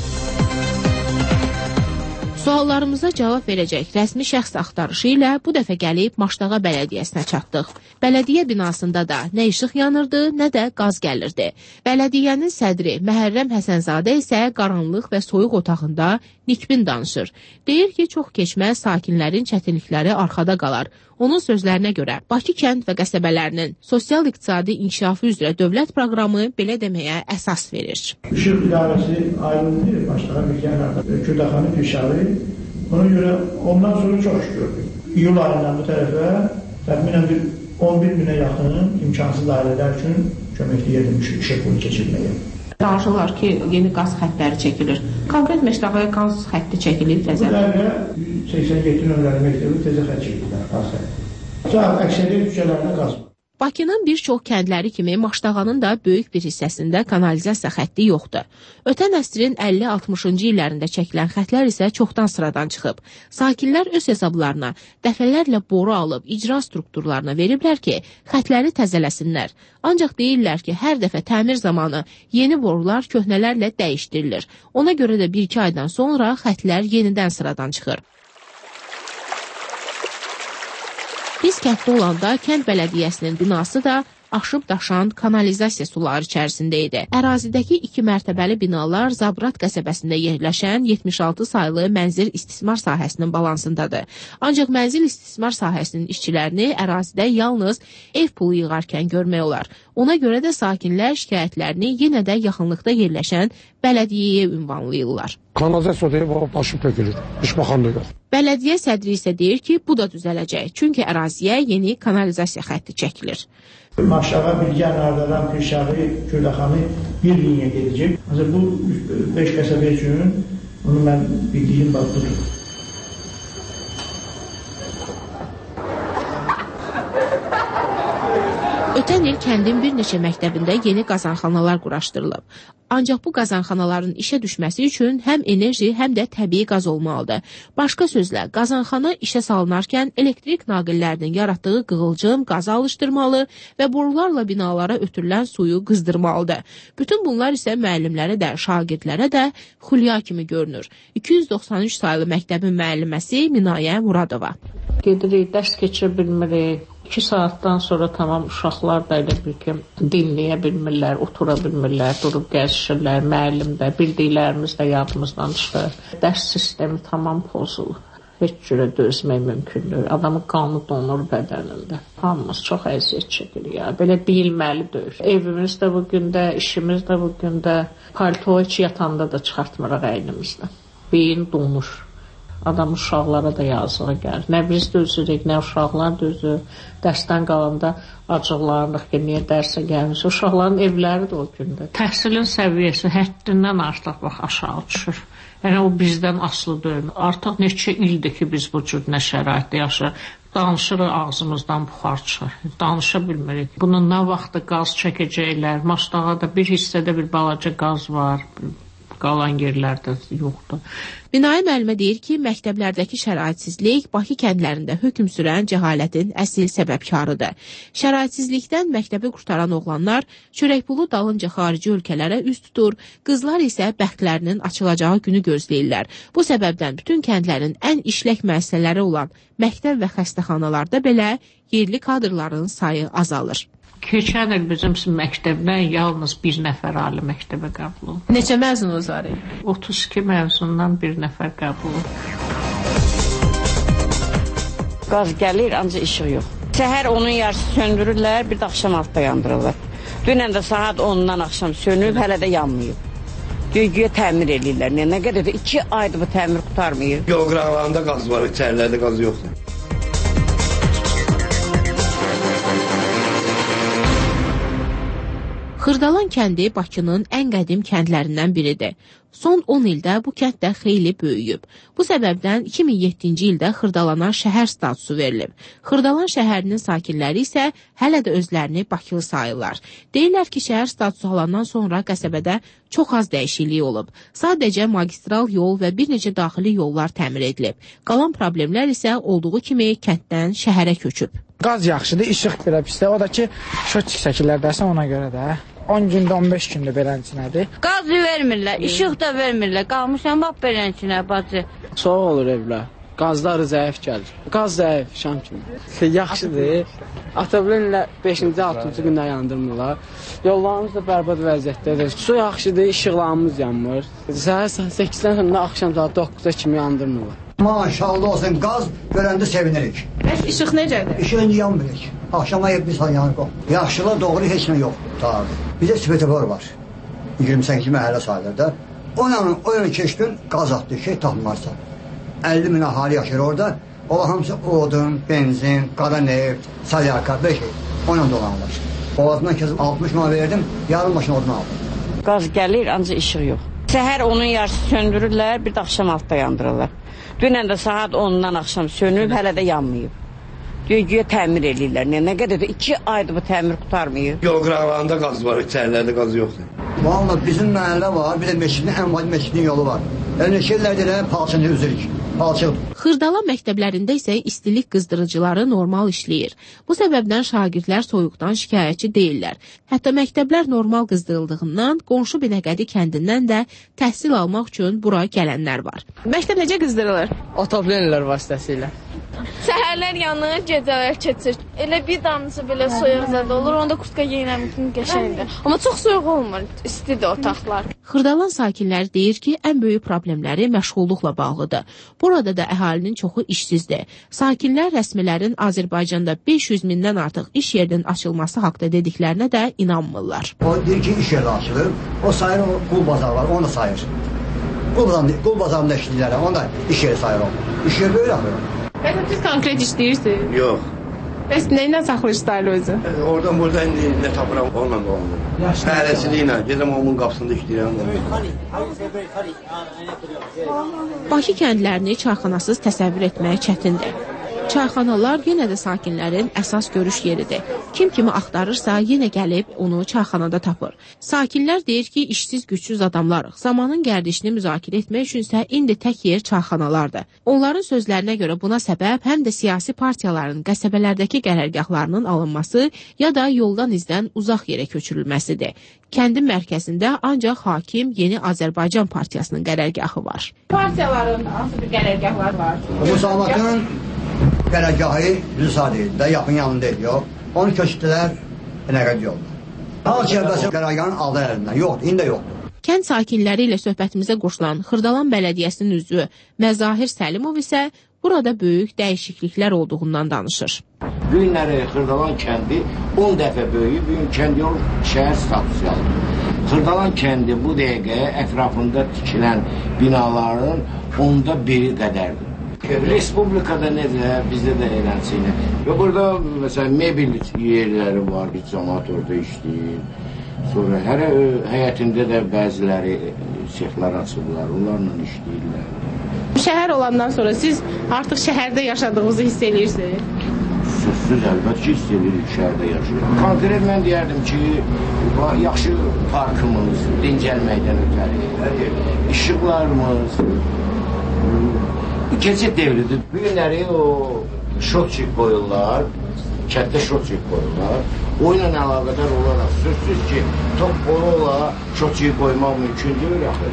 Suallarımıza cavab verəcək rəsmi şəxs axtarışı ilə bu dəfə gəlib Maştağa bələdiyyəsinə çatdıq. Bələdiyyə binasında da nə işıq yanırdı, nə də qaz gəlirdi. Bələdiyyənin sədri Məhərrəm Həsənzadə isə qaranlıq və soyuq otağında nikbin danışır. Deyir ki, çox keçməz sakinlərin çətinlikləri arxada qalar. Onun sözlərinə görə Bakı kənd və qəsəbələrinin sosial-iqtisadi inkişafı üzrə dövlət proqramı belə deməyə əsas verir. İşıq idarəsi ayrıldı, Maştağa bir kənarda, Kürdəxanı Pişalı. Ona görə ondan sonra çox iş gördük. İyul ayından bu tərəfə təxminən bir on bir minə yaxın imkansız ailələr üçün köməkli edim işə bunu keçirməyə. Danışırlar ki, yeni qaz xəttləri çəkilir. Konkret Məşdağaya qaz xətti çəkilir təzə. Bu dəqiqə səksən yeddi nömrəli məktəbi təzə xətt çəkirlər, qaz xətti. Sağ əksəriyyət küçələrində qaz var. Bakının bir çox kəndləri kimi Maşdağanın da böyük bir hissəsində kanalizasiya xətti yoxdur. Ötən əsrin əlli altmışıncı illərində çəkilən xəttlər isə çoxdan sıradan çıxıb. Sakinlər öz hesablarına dəfələrlə boru alıb icra strukturlarına veriblər ki, xəttləri təzələsinlər. Ancaq deyirlər ki, hər dəfə təmir zamanı yeni borular köhnələrlə dəyişdirilir. Ona görə də bir-iki aydan sonra xəttlər yenidən sıradan çıxır. Biz kənddə olanda kənd bələdiyyəsinin binası da aşıb daşan kanalizasiya suları içərisində idi. Ərazidəki iki mərtəbəli binalar Zabrat qəsəbəsində yerləşən yetmiş altı saylı mənzil istismar sahəsinin balansındadır. Ancaq mənzil istismar sahəsinin işçilərini ərazidə yalnız ev pulu yığarkən görmək olar. Ona görə də sakinlər şikayətlərini yenə də yaxınlıqda yerləşən bələdiyyəyə ünvanlayırlar. Kanalizasiya deyib, başı tökülür. İş baxan da yox. Bələdiyyə sədri isə deyir ki, bu da düzələcək. Çünki əraziyə yeni kanalizasiya xətti çəkilir. Maşağa, Bilgən, Ardadan, Pirşağı, Göydaxanı bir linya gedəcək. Bu beş qəsəbə üçün onu mən bildiyim bax budur. Ötən il kəndin bir neçə məktəbində yeni qazanxanalar quraşdırılıb. Ancaq bu qazanxanaların işə düşməsi üçün həm enerji, həm də təbii qaz olmalıdır. Başqa sözlə, qazanxana işə salınarkən elektrik naqillərinin yaratdığı qığılcım qazı alışdırmalı və borularla binalara ötürülən suyu qızdırmalıdır. Bütün bunlar isə müəllimlərə də, şagirdlərə də xülya kimi görünür. iki yüz doxsan üç saylı məktəbin müəlliməsi Minayə Muradova. Gedirik, dərs keçə bilmirik. İki saatdan sonra tamam uşaqlar da elə bir ki, dinləyə bilmirlər, otura bilmirlər, durub gəzişirlər, müəllim də, bildiklərimiz də yadımızdan çıxır. Dərs sistemi tamam pozulur. Heç cürə dözmək mümkündür. Adamın qanı donur bədənində. Hamımız çox əziyyət çəkirik ya. Belə bilməlidir. Evimiz də bu gündə, işimiz də bu gündə, palto heç yatanda da çıxartmırıq əynimizdə. Beyin donur. Adam uşaqlara da yazığı gəlir. Nə biz dözürük, nə uşaqlar dözür. Dərsdən qalanda acıqlarlıq ki, niyə dərsə gəlmiş. Uşaqların evləri də o gündə. Təhsilin səviyyəsi həddindən artıq bax, aşağı düşür. Yəni, o bizdən asılı deyil. Artıq neçə ildir ki, biz bu cür nə şəraitdə yaşayırıq. Danışırıq, ağzımızdan buxar çıxır. Danışa bilmirik. Bunun nə vaxtı qaz çəkəcəklər. Maşdağa da bir hissədə bir balaca qaz var. Qalan yerlərdə yoxdur. Minayə müəllimə deyir ki, məktəblərdəki şəraitsizlik Bakı kəndlərində hökm sürən cəhalətin əsl səbəbkarıdır. Şəraitsizlikdən məktəbi qurtaran oğlanlar çörək pulu dalınca xarici ölkələrə üz tutur, qızlar isə bəxtlərinin açılacağı günü gözləyirlər. Bu səbəbdən bütün kəndlərin ən işlək müəssisələri olan məktəb və xəstəxanalarda belə yerli kadrların sayı azalır. Keçən il bizim məktəbdən yalnız bir nəfər ali məktəbə qəbul oldu. Neçə məzununuz var? otuz iki məzundan bir nəfər qəbul oldu. Qaz gəlir, ancaq işıq yox. Səhər onun yarısı söndürürlər, bir də axşam altta yandırırlar. Dünən də saat ondan axşam sönüb, hələ də yanmıyor. Güya təmir edirlər. Nə qədər də iki aydır bu təmir qutarmıyor. Yol qıraqlarında qaz var, içərilərdə qaz yoxdur. Xırdalan kəndi Bakının ən qədim kəndlərindən biridir. Son on ildə bu kənd də xeyli böyüyüb. Bu səbəbdən iki min yeddinci ildə Xırdalana şəhər statusu verilib. Xırdalan şəhərinin sakinləri isə hələ də özlərini Bakılı sayırlar. Deyirlər ki, şəhər statusu alandan sonra qəsəbədə çox az dəyişiklik olub. Sadəcə magistral yol və bir neçə daxili yollar təmir edilib. Qalan problemlər isə olduğu kimi kənddən şəhərə köçüb. Qaz yaxşıdır, işıq belə pisdir. O da ki, şöçük çəkirlər dəsən ona görə də. on gündə, on beş gündə belənçinədir. Qaz vermirlər, işıq da vermirlər. Qalmışam bax belənçinə, bacı. Soğuk olur evlər. Qazları zəif gəlir. Qaz zəif, şam kimi. Yaxşıdır. Ata-bilinlə beşinci, altıncı gündə yandırmırlar. Yollarımız da bərbad vəziyyətdədir. Su yaxşıdır, işıqlarımız yanmır. Səhər səkkizdən sonra axşam saat doqquza kimi yandırmırlar. Maşallah olsun, qaz görəndə sevinirik. Bəs işıq necədir? İşıq indi yanmırıq. Axşama bir saat yanır qoq. Yaxşılar doğru heç nə yox. Bir də svetofor var. iyirmi səkkiz məhəllə sayılırdı. Onunla o yana keçdin, qaz atdı, şey tapmarsan. əlli min ahali yaşayır orada. Ola hamısı odun, benzin, qara neft, salyarka, beş şey. Onunla dolanırlar. Boğazından kesip altmış manat verdim, yarım maşın odun aldım. Qaz gəlir, ancaq işıq yox. Səhər onun yarısı söndürürlər, bir də axşam altda yandırırlar. Dünən də saat ondan axşam sönüb, hələ də yanmayıb. Güya təmir eləyirlər. Nə, nə qədər də iki aydır bu təmir qutarmayıb. Yol qıraqlarında qaz var, içərilərdə qaz yoxdur. Vallahi bizim məhəllə var, bir də meşidin, ən vacib meşidin yolu var. Yəni şeylərdə də palçını üzürük. Palçıq. Xırdala məktəblərində isə istilik qızdırıcıları normal işləyir. Bu səbəbdən şagirdlər soyuqdan şikayətçi deyirlər. Hətta məktəblər normal qızdırıldığından qonşu Binəqədi kəndindən də təhsil almaq üçün bura gələnlər var. Məktəb necə qızdırılır? Otoplenlər vasitəsilə. Səhərlər yanır, gecələr keçir. Elə bir damcı belə soyuq zədə olur, onda kurtka geyinəmək qəşəngdir. Amma çox soyuq olmur, istidir otaqlar. Xırdalan sakinləri deyir ki, ən böyük problemləri məşğulluqla bağlıdır. Burada da əhalinin çoxu işsizdir. Sakinlər rəsmilərin Azərbaycanda beş yüz mindən artıq iş yerinin açılması haqda dediklərinə də inanmırlar. O deyir ki, iş yeri açılır, o sayır, o qul bazar var, onu sayır. Qul, qul bazarında işləyirlər, onu da iş yeri sayır o. İş yeri böyle yapıyor. Bəs siz konkret işləyirsiniz? Yox. Bəs nə ilə saxlayırsınız özü? Oradan buradan nə tapıram, onunla da olmur. Həlləsiliklə, gecəm onun qapısında işləyirəm. Bakı kəndlərini çayxanasız təsəvvür etmək çətindir. Çayxanalar yenə də sakinlərin əsas görüş yeridir. Kim kimi axtarırsa, yenə gəlib onu çayxanada tapır. Sakinlər deyir ki, işsiz gücsüz adamlarıq. Zamanın gərdişini müzakirə etmək üçünsə indi tək yer çayxanalardır. Onların sözlərinə görə buna səbəb həm də siyasi partiyaların qəsəbələrdəki qərargahlarının alınması ya da yoldan izdən uzaq yerə köçürülməsidir. Kəndin mərkəzində ancaq hakim Yeni Azərbaycan Partiyasının qərargahı var. Partiyaların hansı bir qərargahlar var? Musavatın qərargahı Rüsa deyil də, yaxın yanında ediyor. Onu köçdülər Binəqədi yolda. Hal çərbəsi qərargahın aldı əlindən. Yoxdur, indi də yoxdur. Kənd sakinləri ilə söhbətimizə qoşulan Xırdalan Bələdiyyəsinin üzvü Məzahir Səlimov isə burada böyük dəyişikliklər olduğundan danışır. Bu günləri Xırdalan kəndi on dəfə böyüyüb, bu gün kənd yol şəhər statusu alır. Xırdalan kəndi bu dəqiqə ətrafında tikilən binaların onda biri qədərdir. Respublikada necə, bizdə də eləncəyini. Və burada, məsələn, mebel yerləri var, bir cəmat orada işləyir. Sonra hər həyətində də bəziləri sexlər açıblar, onlarla işləyirlər. Şəhər olandan sonra siz artıq şəhərdə yaşadığınızı hiss edirsiniz? Sözsüz əlbət ki, hiss edirik şəhərdə yaşayır. Konkret mən deyərdim ki, yaxşı parkımız, dincəlməkdən ötəri, işıqlarımız, keçid devridir. Bu günləri o şotçik qoyurlar, kətdə şotçik qoyurlar. O ilə əlaqədar olaraq sözsüz ki, top ola şotçik qoymaq mümkün deyil yaxı.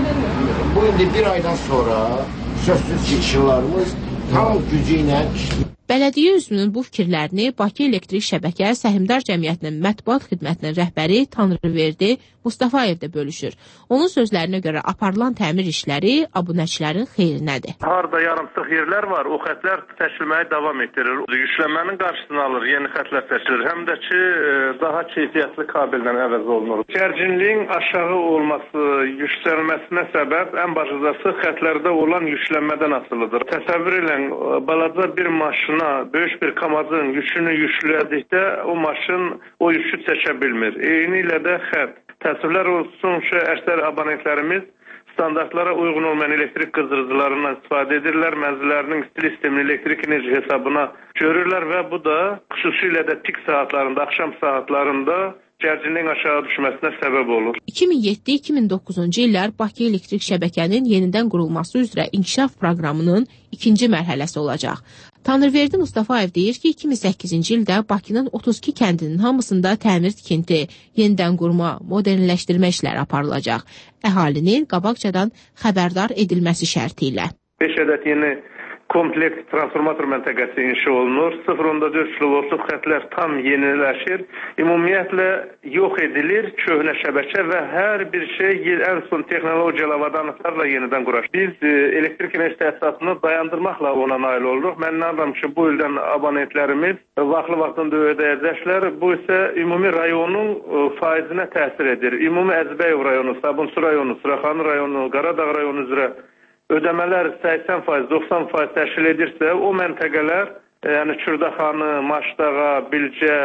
Bu indi bir aydan sonra sözsüz ki, işıqlarımız tam gücü ilə işləyir. Bələdiyyə üzvünün bu fikirlərini Bakı Elektrik Şəbəkə Səhmdar Cəmiyyətinin mətbuat xidmətinin rəhbəri Tanrıverdi Mustafayev də bölüşür. Onun sözlərinə görə aparılan təmir işləri abunəçilərin xeyrinədir. Harda yarımsıq yerlər var, o xətlər təşkilməyə davam etdirir. Yüklənmənin qarşısını alır, yeni xətlər təşkilir. Həm də ki, daha keyfiyyətli kabeldən əvəz olunur. Gərginliyin aşağı olması, yüksəlməsinə səbəb ən başlıcası xətlərdə olan yüklənmədən asılıdır. Təsəvvür edin, balaca bir maşın böyük bir kamazın yükünü yüklədikdə o maşın o yükü çəkə bilmir. Eyni ilə də xət. Təəssüflər olsun ki, əksər abonentlərimiz standartlara uyğun olmayan elektrik qızdırıcılarından istifadə edirlər, mənzillərinin istilik sistemini elektrik enerji hesabına görürlər və bu da xüsusilə də pik saatlarında, axşam saatlarında gərginliyin aşağı düşməsinə səbəb olur. iki min yeddi iki min doqquzuncu illər Bakı Elektrik Şəbəkənin yenidən qurulması üzrə inkişaf proqramının ikinci mərhələsi olacaq. Tanrıverdi Mustafayev deyir ki, iki min səkkizinci ildə Bakının otuz iki kəndinin hamısında təmir tikinti, yenidən qurma, modernləşdirmə işləri aparılacaq. Əhalinin qabaqcadan xəbərdar edilməsi şərti ilə. beş ədəd yeni kompleks transformator məntəqəsi inşa olunur. sıfır nöqtə dörd kilovoltluq xətlər tam yeniləşir. Ümumiyyətlə yox edilir köhnə şəbəkə və hər bir şey ən son texnologiyalı avadanlıqlarla yenidən quraşır. Biz e, elektrik enerji təsisatını dayandırmaqla ona nail oluruq. Mən inanıram ki, bu ildən abonentlərimiz vaxtlı vaxtında ödəyəcəklər. Bu isə ümumi rayonun e, faizinə təsir edir. Ümumi Əzbəyov rayonu, Sabunçu rayonu, Suraxanı rayonu, Qaradağ rayonu üzrə ödəmələr səksən faiz, doxsan faiz təşkil edirsə, o məntəqələr, yəni Kürdaxanı, Maşdağa, Bilcə,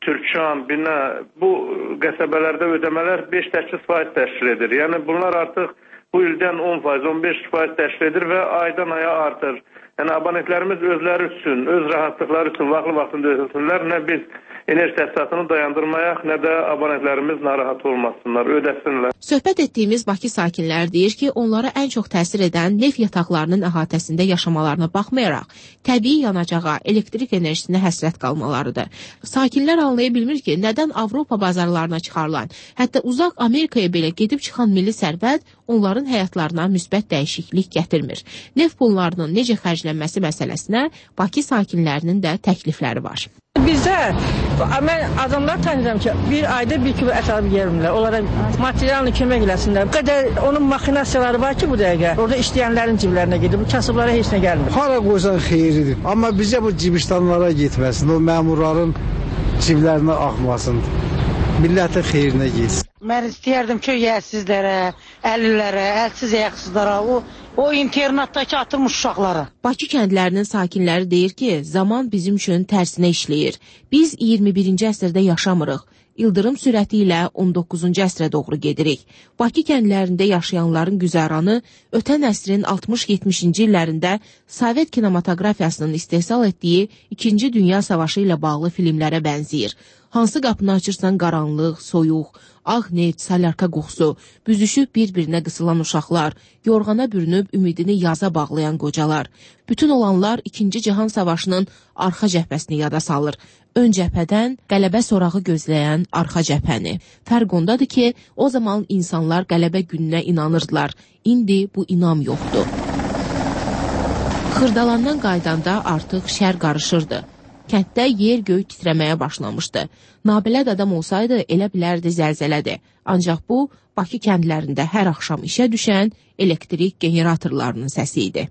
Türkan, Bina, bu qəsəbələrdə ödəmələr beş səkkiz faiz təşkil edir. Yəni bunlar artıq bu ildən on faiz, on beş faiz təşkil edir və aydan aya artır. Yəni abonentlərimiz özləri üçün, öz rahatlıqları üçün vaxtlı vaxtında ödəsinlər. Nə biz enerji təchizatını dayandırmayaq, nə də abonentlərimiz narahat olmasınlar, ödəsinlər. Söhbət etdiyimiz Bakı sakinləri deyir ki, onlara ən çox təsir edən neft yataqlarının əhatəsində yaşamalarına baxmayaraq, təbii yanacağa, elektrik enerjisinə həsrət qalmalarıdır. Sakinlər anlaya bilmir ki, nədən Avropa bazarlarına çıxarılan, hətta uzaq Amerikaya belə gedib çıxan milli sərvət onların həyatlarına müsbət dəyişiklik gətirmir. Neft pullarının necə xərclənməsi məsələsinə Bakı sakinlərinin də təklifləri var. Bizdə, mən adamlar tanıyıram ki, bir ayda bir kilo ət alıb yemirlər. Onlara materialını kömək eləsinlər. Bu qədər onun maxinasiyaları var ki, bu dəqiqə. Orada işləyənlərin ciblərinə gedir. Bu kasıblara heç nə gəlmir. Hara qoysan xeyridir. Amma bizə bu cibistanlara getməsin, o məmurların ciblərinə axmasın. Millətin xeyrinə getsin. Mən istəyərdim ki, yərsizlərə, əllilərə, əlsiz ayaqsızlara, o, o internatdakı atılmış uşaqlara. Bakı kəndlərinin sakinləri deyir ki, zaman bizim üçün tərsinə işləyir. Biz iyirmi birinci əsrdə yaşamırıq. İldırım sürəti ilə on doqquzuncu əsrə doğru gedirik. Bakı kəndlərində yaşayanların güzəranı ötən əsrin altmış yetmişinci illərində Sovet kinematografiyasının istehsal etdiyi İkinci Dünya Savaşı ilə bağlı filmlərə bənzəyir. Hansı qapını açırsan qaranlıq, soyuq, ağ neft, salyarka qoxusu, büzüşüb bir-birinə qısılan uşaqlar, yorğana bürünüb ümidini yaza bağlayan qocalar. Bütün olanlar İkinci Cahan Savaşının arxa cəbhəsini yada salır. Ön cəbhədən qələbə sorağı gözləyən arxa cəbhəni. Fərq ondadır ki, o zaman insanlar qələbə gününə inanırdılar. İndi bu inam yoxdur. Xırdalandan qaydanda artıq şər qarışırdı. Kənddə yer-göy titrəməyə başlamışdı. Nabələd adam olsaydı elə bilərdi zəlzələdir. Ancaq bu, Bakı kəndlərində hər axşam işə düşən elektrik generatorlarının səsi idi.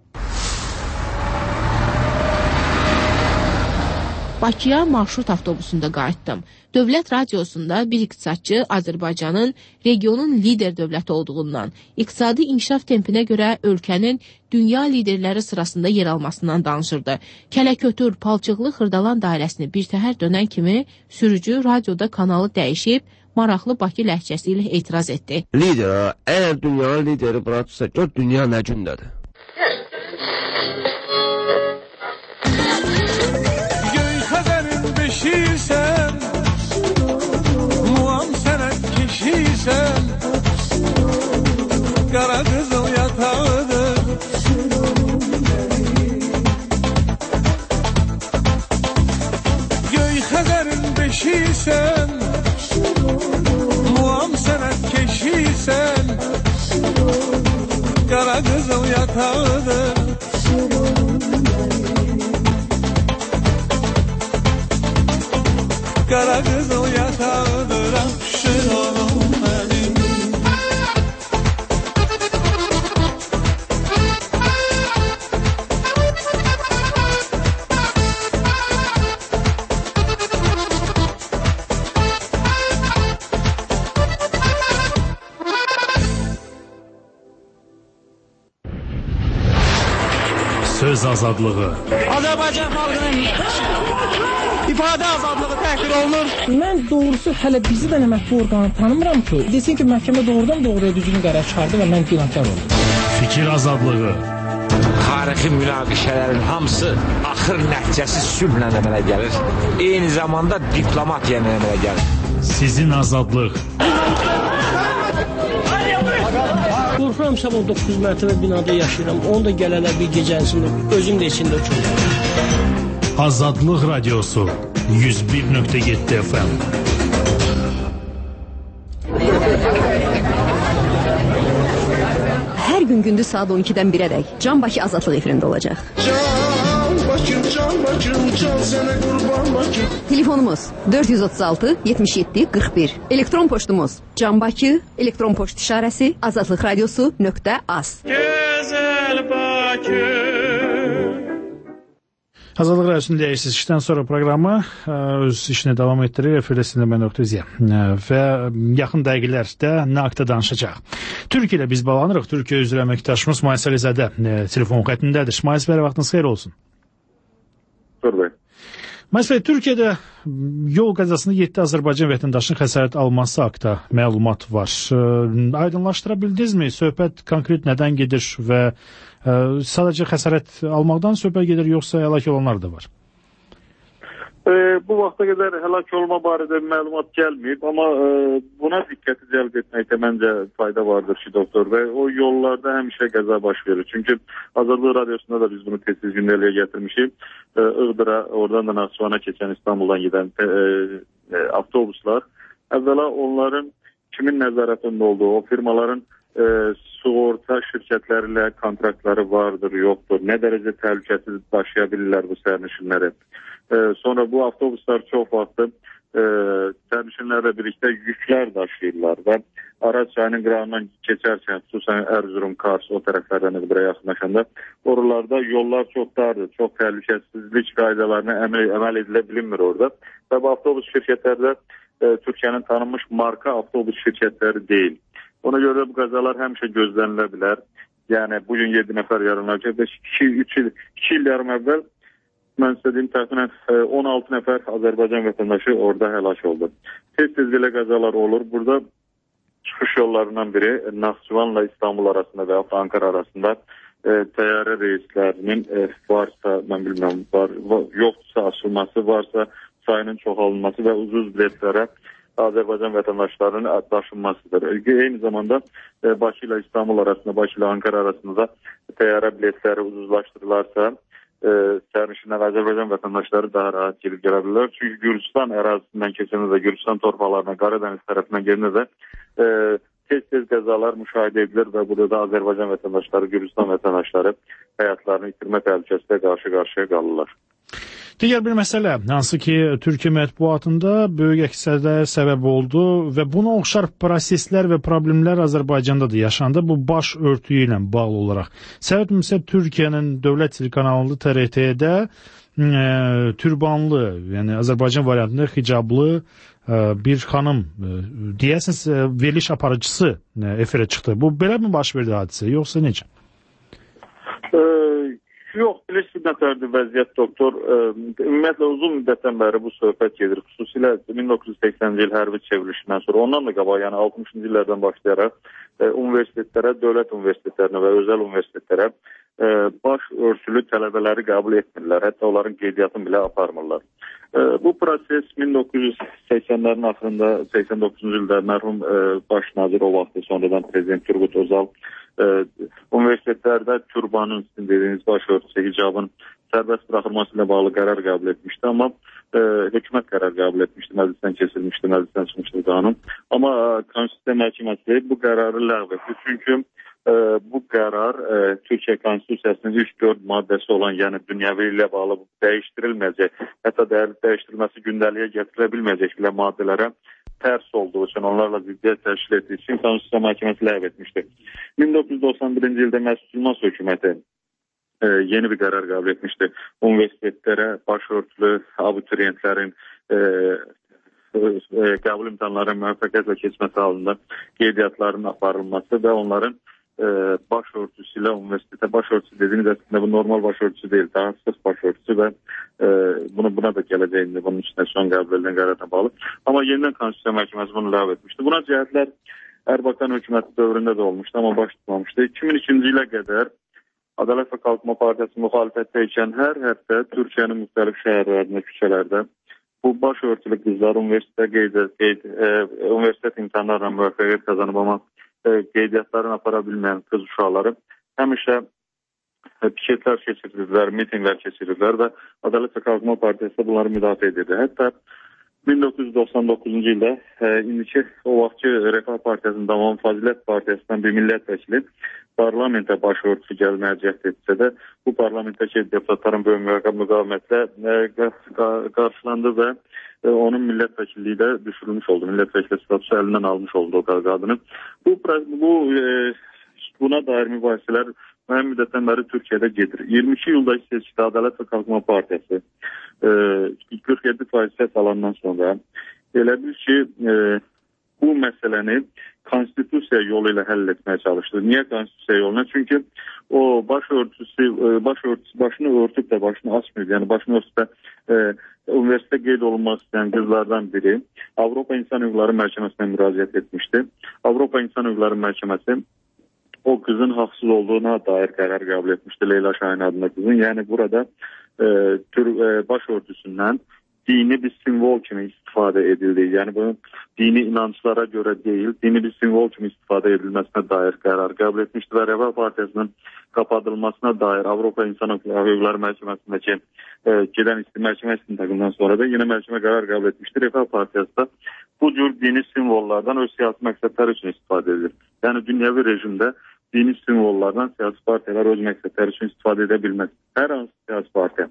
Bakıya marşrut avtobusunda qayıtdım. Dövlət radiosunda bir iqtisadçı Azərbaycanın regionun lider dövləti olduğundan, iqtisadi inkişaf tempinə görə ölkənin dünya liderləri sırasında yer almasından danışırdı. Kələkötür, palçıqlı Xırdalan dairəsini birtəhər dönən kimi sürücü radioda kanalı dəyişib, maraqlı Bakı ləhcəsi ilə etiraz etdi. Lider, əgər dünyanın lideri bura tutsa, gör dünya nə gündədir? Keşiysen, muam senet keşiysen, kara kızıl yatağıdır. Göy Xəzərin beşiysen, muam senet keşiysen, kara kızıl yatağıdır. Kara kızıl yatağıdır aşığım benim. Söz azadlığı. Azərbaycan xalqının ifadə azadlığı təhqir olunur. Mən doğrusu hələ bizi də mətbu orqanı tanımıram ki, desin ki, məhkəmə doğrudan doğruya düzgün qərar çıxardı və mən günahkar oldum. Fikir azadlığı. Tarixi münaqişələrin hamısı axır nəticəsi sülhlə əmələ gəlir. Eyni zamanda diplomatiya əmələ gəlir. Sizin azadlıq. Qorxuram, sabah doqquz mərtəbə binada yaşayıram. Onu da gələlər bir gecənsində, özüm də içində uçurum. Azadlıq Radiosu yüz bir nöqtə yeddi F M. Hər gün gündüz saat on ikidən birədək Can Bakı Azadlıq efirində olacaq. Can Bakım, can Bakım, can sənə qurban Bakım. Telefonumuz dörd yüz otuz altı yetmiş yeddi qırx bir. Elektron poçtumuz Can Bakı, elektron poçt işarəsi azadlıq radiosu nöqtə az. Gözəl Bakı. Azadlıq Radiosu'nun dəyişsiz işdən sonra proqramı öz işini davam etdirir. Efirdə sinirmə nöqtə z və yaxın dəqiqələrdə nə haqda danışacaq. Türkiyə ilə biz bağlanırıq. Türkiyə üzrə əməkdaşımız İsmail Səlizədə telefon xəttindədir. İsmail bəy, vaxtınız xeyir olsun. Dur bəy. Məsələn, Türkiyədə yol qəzasında yeddi Azərbaycan vətəndaşının xəsarət alması haqda məlumat var. Aydınlaşdıra bildinizmi? Söhbət konkret nədən gedir və sadəcə xəsarət almaqdan söhbət gedir, yoxsa həlak olanlar da var? E, bu vaxta qədər həlak olma barədə məlumat gəlməyib, amma e, buna diqqəti cəlb etməkdə məncə fayda vardır ki, doktor, və o yollarda həmişə qəza baş verir. Çünki Azərbaycan Radiosunda da biz bunu tez-tez gündəliyə gətirmişik. E, Iğdıra, oradan da Naxçıvana keçən, İstanbuldan gedən e, e, avtobuslar, əvvəla onların kimin nəzarətində olduğu, o firmaların e, sığorta şirkətləri ilə kontraktları vardır, yoxdur, nə dərəcə təhlükəsiz daşıya bilirlər bu sərnişinləri. Ee, sonra bu avtobuslar çox vaxtı e, sərnişinlərlə birlikdə yüklər daşıyırlar və Araz çayının qırağından keçərkən, xüsusən Erzurum, Kars, o tərəflərdən Iğdıra yaxınlaşanda oralarda yollar çox dardır, çox təhlükəsizlik qaydalarına əməl, əməl edilə bilinmir orada və bu avtobus şirkətləri də e, Türkiyənin tanınmış marka avtobus şirkətləri deyil. Ona görə bu qəzalar həmişə gözlənilə bilər. Yəni bugün yeddi nəfər yaralanacaq və iki il yarım əvvəl mən istədiyim təxminən on altı nəfər Azərbaycan vətəndaşı orada həlak oldu. Tez-tez belə qəzalar olur. Burada çıxış yollarından biri Naxçıvanla İstanbul arasında və Ankara arasında e, təyyarə reyslərinin e, varsa, mən bilmirəm, var, var, yoxdursa açılması, varsa sayının çoxalınması və ucuz biletlərə Azərbaycan vətəndaşlarının daşınmasıdır. Eyni zamanda e, Bakı ilə İstanbul arasında, Bakı ilə Ankara arasında təyyarə biletləri ucuzlaşdırılarsa, e, sərnişinlər, Azərbaycan vətəndaşları daha rahat gelib gələ bilirlər. Çünki Gürcistan ərazisindən keçəndə də, Gürcistan torpaqlarına, Qaradəniz tərəfindən gəlinə də e, tez-tez qəzalar müşahidə edilir və burada da Azərbaycan vətəndaşları, Gürcistan vətəndaşları həyatlarını itirmə təhlükəsində qarşı-qarşıya qalırlar. Digər bir məsələ, hansı ki, Türkiyə mətbuatında böyük əksədə səbəb oldu və buna oxşar proseslər və problemlər Azərbaycanda da yaşandı, bu baş örtüyü ilə bağlı olaraq. Səbəb isə Türkiyənin dövlət telekanalında T R T-də e, türbanlı, yəni Azərbaycan variantında hicablı e, bir xanım, e, deyəsiniz, e, veriliş aparıcısı e, efirə çıxdı. Bu belə mi baş verdi hadisə, yoxsa necə? E Yox, bilirsiniz nətərdir vəziyyət, doktor. Ümumiyyətlə uzun müddətdən bəri bu söhbət gedir. Xüsusilə min doqquz yüz səksəninci il hərbi çevrilişindən sonra, ondan da qabaq, yəni altmışıncı illərdən başlayaraq e, universitetlərə, dövlət universitetlərinə və özəl universitetlərə e, baş örtülü tələbələri qəbul etmirlər. Hətta onların qeydiyyatını belə aparmırlar. E, bu proses min doqquz yüz səksənlərin axırında, səksən doqquzuncu ildə mərhum e, baş nazir o vaxtı, sonradan prezident Turgut Özal Ee, universitetlərdə türbanın, sizin dediyiniz baş örtüsü, hicabın sərbəst buraxılması ilə bağlı qərar qəbul etmişdi, amma e, hökumət qərar qəbul etmişdi, məclisdən keçirilmişdi, məclisdən çıxmışdı qanun. Amma e, Konstitusiya Məhkəməsi bu qərarı ləğv etdi, çünki e, bu qərar e, Türkiyə Konstitusiyasının ilk dörd maddəsi olan, yəni dünyəvi ilə bağlı dəyişdirilməyəcək, hətta dəyə, dəyişdirilməsi gündəliyə getirilə bilməyəcək bilə maddələrə tərs olduğu üçün, onlarla ziddiyyət təşkil etdiyi üçün Konstitusiya Məhkəməsi ləğv etmişdi. min doqquz yüz doxsan birinci ildə Məsud Yılmaz hökuməti e, yeni bir qərar qəbul etmişdi. Universitetlərə baş örtülü abituriyentlərin e, e, qəbul imtahanlarının müvəffəqiyyətlə keçməsi halında qeydiyyatların aparılması və onların e, baş örtüsü ilə universitetə, baş örtüsü dediyiniz əslində bu normal baş örtüsü deyil, daha sıx baş örtüsü və e, bunu, buna da gələcəyində bunun üstünə son qəbul edilən qərarına bağlı. Amma yenidən Konstitusiya Məhkəməsi bunu ləğv etmişdi. Buna cəhətlər Erbakan hökuməti dövründə də olmuşdu, amma baş tutmamışdı. iki min ikinci ilə qədər Ədalət və Qalxınma Partiyası müxalifətdə ikən hər həftə Türkiyənin müxtəlif şəhərlərində, küçələrdə bu baş örtülü qızlar universitetə qeyd, qeyd, e, universitet imtahanlarla müvəffəqiyyət qazanıb, amma e, qeydiyyatlarını apara bilməyən qız uşaqları həmişə e, piketlər keçirdilər, mitinglər keçirdilər və Ədalət və Qalxınma Partiyası bunları müdafiə edirdi. Hətta min doqquz yüz doxsan doqquzuncu ildə e, indiki o vaxtki Refah Partiyasının Davam Fazilət Partiyasından bir millət vəkili parlamentə baş örtüsü gəlməyə cəhd etsə də bu parlamentdəki deputatların böyük müqavimətlə e, qarşılandı və e, onun millət vəkilliyi də düşürülmüş oldu. Millət vəkili statusu əlindən almış oldu o qadının. Bu, bu e, buna dair mübahisələr müəyyən müddətdən bəri Türkiyədə gedir. iyirmi iki iyulda seçkidə Ədalət və Qalxınma Partiyası e, qırx yeddi faiz səs alandan sonra elə bil ki, e, bu məsələni konstitusiya yolu ilə həll etməyə çalışdı. Niyə konstitusiya yoluna? Çünki o baş örtüsü, baş örtüsü başını örtüb də başını açmıyor. Yəni başını örtüb də e, üniversitə qeyd olunmaq istəyən qızlardan biri Avropa İnsan Hüquqları Məhkəməsinə müraciət etmişdi. Avropa İnsan Hüquqları Məhkəməsi o qızın haqsız olduğuna dair qərar qəbul etmişdi, Leyla Şahin adında qızın. Yəni burada e, tür, e, baş örtüsündən dini bir simvol kimi istifadə edildi. Yəni bunun dini inanclara görə deyil, dini bir simvol kimi istifadə edilməsinə dair qərar qəbul etmişdi və Refah Partiyasının qapadılmasına dair Avropa İnsan Hüquqları Məhkəməsindəki e, gedən məhkəmə istintaqından sonra da yenə məhkəmə qərar qəbul etmişdi. Refah Partiyası da bu cür dini simvollardan öz siyasi məqsədləri üçün istifadə edilir. Yəni dünyəvi rejimdə dini simvollardan siyasi partiyalar öz məqsədləri üçün istifadə edə bilməz. Hər hansı siyasi partiya.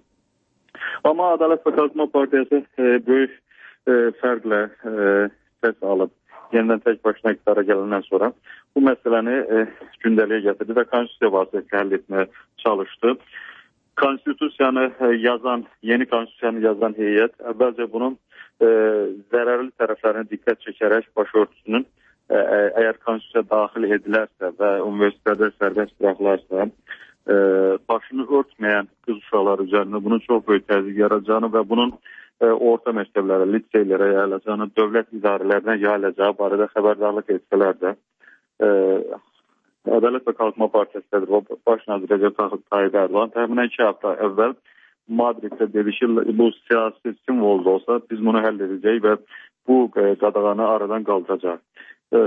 Amma Ədalət və Qalxınma Partiyası e, böyük e, fərqlə e, səs alıb, yenidən tək başına iqtidara gələndən sonra bu məsələni e, gündəliyə gətirdi və konstitusiya vasitəsilə həll etməyə çalışdı. Konstitusiyanı e, yazan, yeni konstitusiyanı yazan heyət əvvəlcə bunun e, zərərli tərəflərini diqqət çəkərək başörtüsünün e, əgər konstitusiya daxil edilərsə və universitetdə sərbəst buraxılarsa, e, başını örtməyən qız uşaqları üzərində bunun çox böyük təzyiq yaradacağını və bunun e, orta məktəblərə, liseylərə yayılacağını, dövlət idarələrinə yayılacağı barədə xəbərdarlıq etsələr də e, Ədalət və Qalxınma Partiyası sədri baş nazir Recep Tayyip Erdoğan təxminən iki həftə əvvəl Madriddə dedi ki, bu siyasi simvol da olsa biz bunu həll edəcəyik və bu e, qadağanı aradan qaldıracaq. E,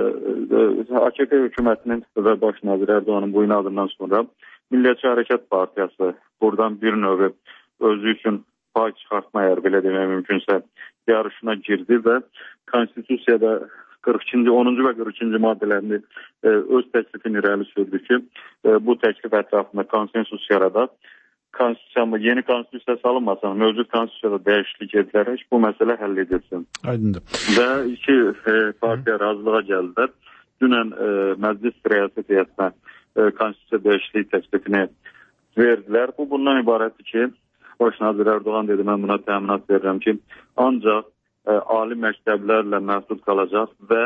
e, A K P hökumətinin və baş nazir Erdoğanın bu inadından sonra Milliyetçi Hərəkat Partiyası buradan bir növü özü üçün pay çıxartma, əgər belə demək mümkünsə, yarışına girdi və konstitusiyada qırx ikinci, onuncu və qırx ikinci maddələrini e, öz təklifini irəli sürdü ki, e, bu təklif ətrafında konsensus yaradaq. Konstitusiya, yeni konstitusiya salınmasın, mövcud konstitusiyada dəyişiklik edilərək bu məsələ həll edilsin. Aydındır. Və iki e, partiya razılığa gəldilər. Dünən e, Məclis Rəyasət Heyətinə e, konstitusiya dəyişikliyi təklifini verdilər. Bu bundan ibarətdir ki, baş nazir Erdoğan dedi, mən buna təminat verirəm ki, ancaq e, ali məktəblərlə məhdud qalacaq və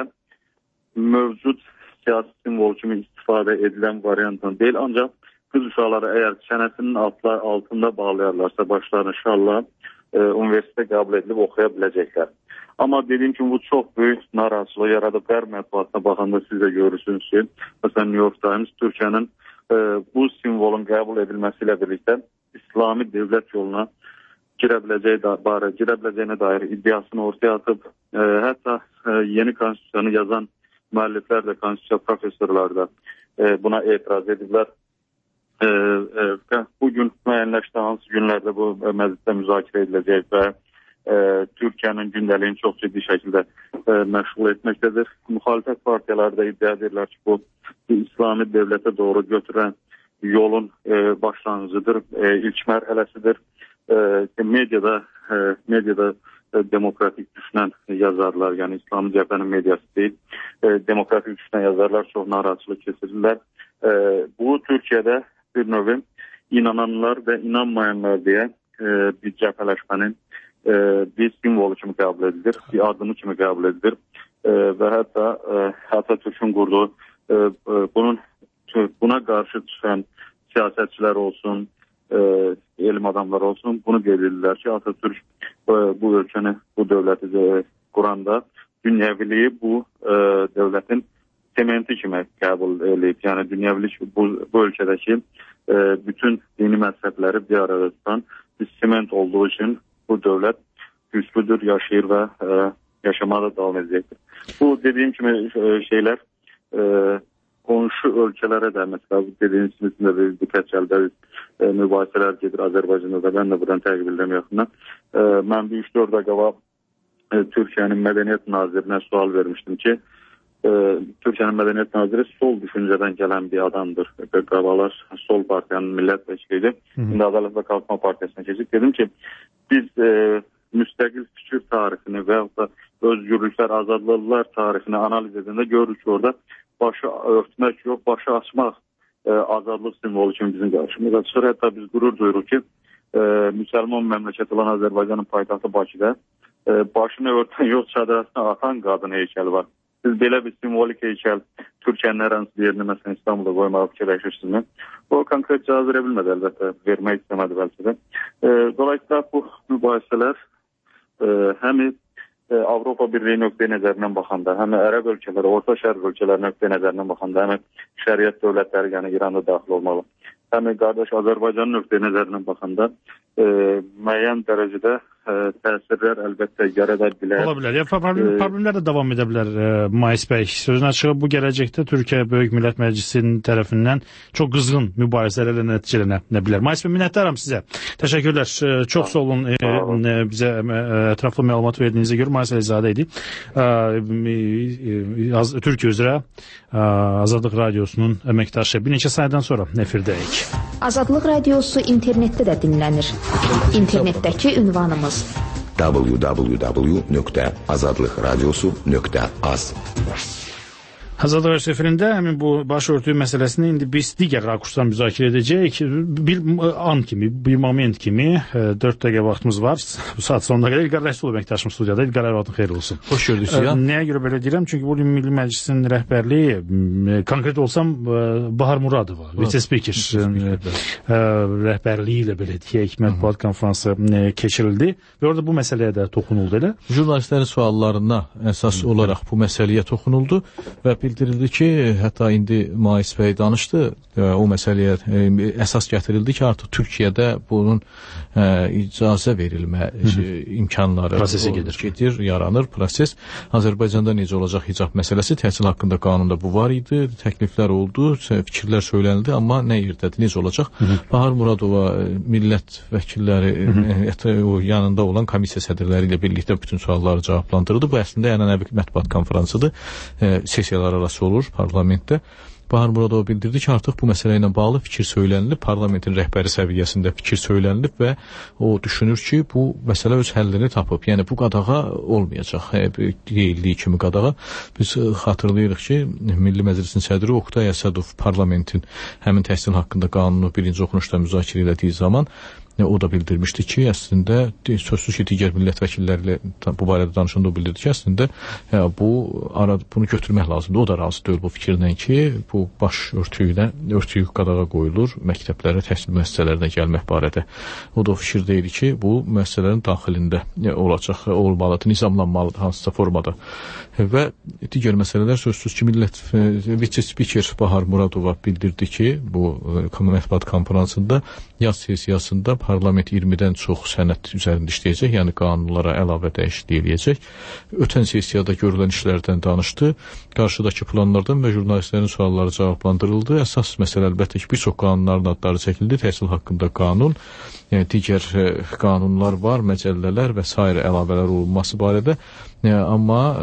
mövcud siyasi simvol kimi istifadə edilən variantdan deyil, ancaq qız uşaqları əgər çənəsinin altlar, altında bağlayarlarsa başlarını şalla e, universitetə qəbul edilib oxuya biləcəklər. Amma dediyim kimi bu çox böyük narahatçılıq yaradıb. Qərb mətbuatına baxanda siz də görürsünüz ki, məsələn New York Times Türkiyənin e, bu simvolun qəbul edilməsi ilə birlikdə İslami dövlət yoluna girə biləcəyi barə, girə biləcəyinə dair iddiasını ortaya atıb. E, hətta e, yeni konstitusiyanı yazan müəlliflər də, konstitusiya professorlar da e, buna etiraz ediblər. E, e, bugün müəyyənləşdi hansı günlərdə bu e, məclisdə müzakirə ediləcək və e, Türkiyənin gündəliyini çox ciddi şəkildə e, məşğul etməkdədir. Müxalifət partiyaları da iddia edirlər ki, bu İslami dövlətə doğru götürən yolun e, başlanğıcıdır, e, ilk mərhələsidir. E, mediada e, mediada e, demokratik düşünən yazarlar, yəni İslami cəbhənin mediası deyil, e, demokratik düşünən yazarlar çox narahatçılıq keçirirlər. E, bu Türkiyədə bir növü inananlar və inanmayanlar deyə e, bir cəbhələşmənin e, bir simvolu kimi qəbul edilir, bir adımı kimi qəbul edilir e, və hətta e, Atatürk'ün qurduğu e, e, bunun buna qarşı çıxan siyasətçilər olsun, e, elm adamları olsun, bunu bilirlər ki, Atatürk e, bu ölkəni, bu dövləti e, quranda dünyəviliyi bu e, dövlətin sementi kimi qəbul edib. Yəni dünyəvilik bu, bu ölkədəki e, bütün dini məzhəbləri bir arada tutan bir sement olduğu üçün bu dövlət güclüdür, yaşayır və e, yaşamada davam edəcəkdir. Bu dediyim kimi e, şeylər e, qonşu ölkələrə də, məsələn, dediyiniz kimi də bir diqqət çəldir, e, mübahisələr gedir Azərbaycanda da, mən də buradan təqib edirəm yaxından. E, mən bir üç dörd ay qabaq e, Türkiyənin mədəniyyət nazirinə sual vermişdim ki, e, Türkiyənin mədəniyyət naziri sol düşüncədən gələn bir adamdır. Qabaqlar sol partiyanın millət vəkilidir. İndi Ədalət və Qalxınma Partiyasına keçib. Dedim ki, biz e, müstəqil fikir tarixini və yaxud da özgürlüklər, azadlıqlar tarixini analiz edəndə görürük ki, orada başı örtmək yox, başı açmaq e, azadlıq simvolu kimi bizim qarşımıza çıxır. Hətta biz qürur duyuruq ki, e, müsəlman məmləkəti olan Azərbaycanın paytaxtı Bakıda e, başını örtən yox, çadırasına atan qadın heykəli var. siz belə bir simvolik heykəl Türkiyənin hər hansı bir yerini, məsələn İstanbulda qoymağı fikirləşirsiniz. O konkret cavab verə bilmədi, əlbəttə, vermək istəmədi bəlkə də. E, dolayısıyla bu mübahisələr e, həm Avropa Birliyi nöqteyi nəzərindən baxanda, həm Ərəb ölkələri, Orta Şərq ölkələri nöqteyi nəzərindən baxanda, həm şəriət dövlətləri, yəni İranda daxil olmalı, həm qardaş Azərbaycan nöqteyi nəzərindən baxanda e, müəyyən dərəcədə e, təsirlər əlbəttə yarada bilər. Ola bilər. Ya, problem, problemlər də davam edə bilər. E, Mais bəy, sözün açığı bu gələcəkdə Türkiyə Böyük Millət Məclisinin tərəfindən çox qızğın mübarizələrlə nəticələnə bilər. Mais bəy, minnətdaram sizə. Təşəkkürlər. E, çox sağ olun e, e, bizə e, ətraflı məlumat verdiyinizə görə. Mais Əlizadə idi. E, e, Türkiyə üzrə e, Azadlıq Radiosunun əməkdaşı. Bir neçə saydan sonra efirdəyik. Azadlıq Radiosu internetdə də dinlənir. İnternetdəki ünvanımız w w w nöqtə azadlıq radiosu nöqtə az. Azadlıq Radiosu efirində həmin bu başörtü məsələsini indi biz digər rakursdan müzakirə edəcəyik. Bir an kimi, bir moment kimi dörd dəqiqə vaxtımız var. Bu saat sonuna qədər İlqar Rəsulov əməkdaşım studiyada. İlqar, vaxtın xeyir olsun. Xoş gördük ya. Nəyə görə belə deyirəm? Çünki bu Milli Məclisin rəhbərliyi, konkret olsam Bahar Muradova, vitse-spiker rəhbərliyi ilə belə deyək, mətbuat konfransı keçirildi və orada bu məsələyə də toxunuldu elə. Jurnalistlərin suallarına əsas olaraq bu məsələyə toxunuldu və bildirildi ki, hətta indi Mais bəy danışdı, o məsələyə əsas gətirildi ki, artıq Türkiyədə bunun ə, icazə verilmə imkanları prosesi gedir. gedir, yaranır proses. Azərbaycanda necə olacaq hicab məsələsi, təhsil haqqında qanunda bu var idi, təkliflər oldu, fikirlər söylənildi, amma nə yerdədir, necə olacaq? Hı -hı. Bahar Muradova millət vəkilləri, ə, o yanında olan komissiya sədrləri ilə birlikdə bütün sualları cavablandırdı. Bu əslində ənənəvi mətbuat konfransıdır, ə, sessiyalar arası olur parlamentdə. Bahar Muradova bildirdi ki, artıq bu məsələ ilə bağlı fikir söylənilib, parlamentin rəhbəri səviyyəsində fikir söylənilib və o düşünür ki, bu məsələ öz həllini tapıb. Yəni bu qadağa olmayacaq, deyildiyi kimi qadağa. Biz xatırlayırıq ki, Milli Məclisin sədri Oqtay Əsədov parlamentin həmin təhsil haqqında qanunu birinci oxunuşda müzakirə etdiyi zaman o da bildirmişdi ki, əslində sözsüz ki, digər millət vəkilləri ilə bu barədə danışanda o bildirdi ki, əslində ya, bu ara, bunu götürmək lazımdır. O da razı deyil bu fikirlə ki, bu baş örtüyünə, örtüyü qadağa qoyulur, məktəblərə, təhsil müəssisələrinə gəlmək barədə. O da o fikir deyil ki, bu müəssisələrin daxilində olacaq, olmalıdır, nizamlanmalıdır hansısa formada. Və digər məsələlər sözsüz ki, millət vitse-spiker Bahar Muradova bildirdi ki, bu mətbuat konfransında yaz sessiyasında parlament iyirmidən çox sənəd üzərində işləyəcək, yəni qanunlara əlavə dəyişiklik eləyəcək. Ötən sessiyada görülən işlərdən danışdı, qarşıdakı planlardan və jurnalistlərin sualları cavablandırıldı. Əsas məsələ əlbəttə ki, bir çox qanunların adları çəkildi, təhsil haqqında qanun, yəni digər qanunlar var, məcəllələr və s. əlavələr olunması barədə. Yəni, amma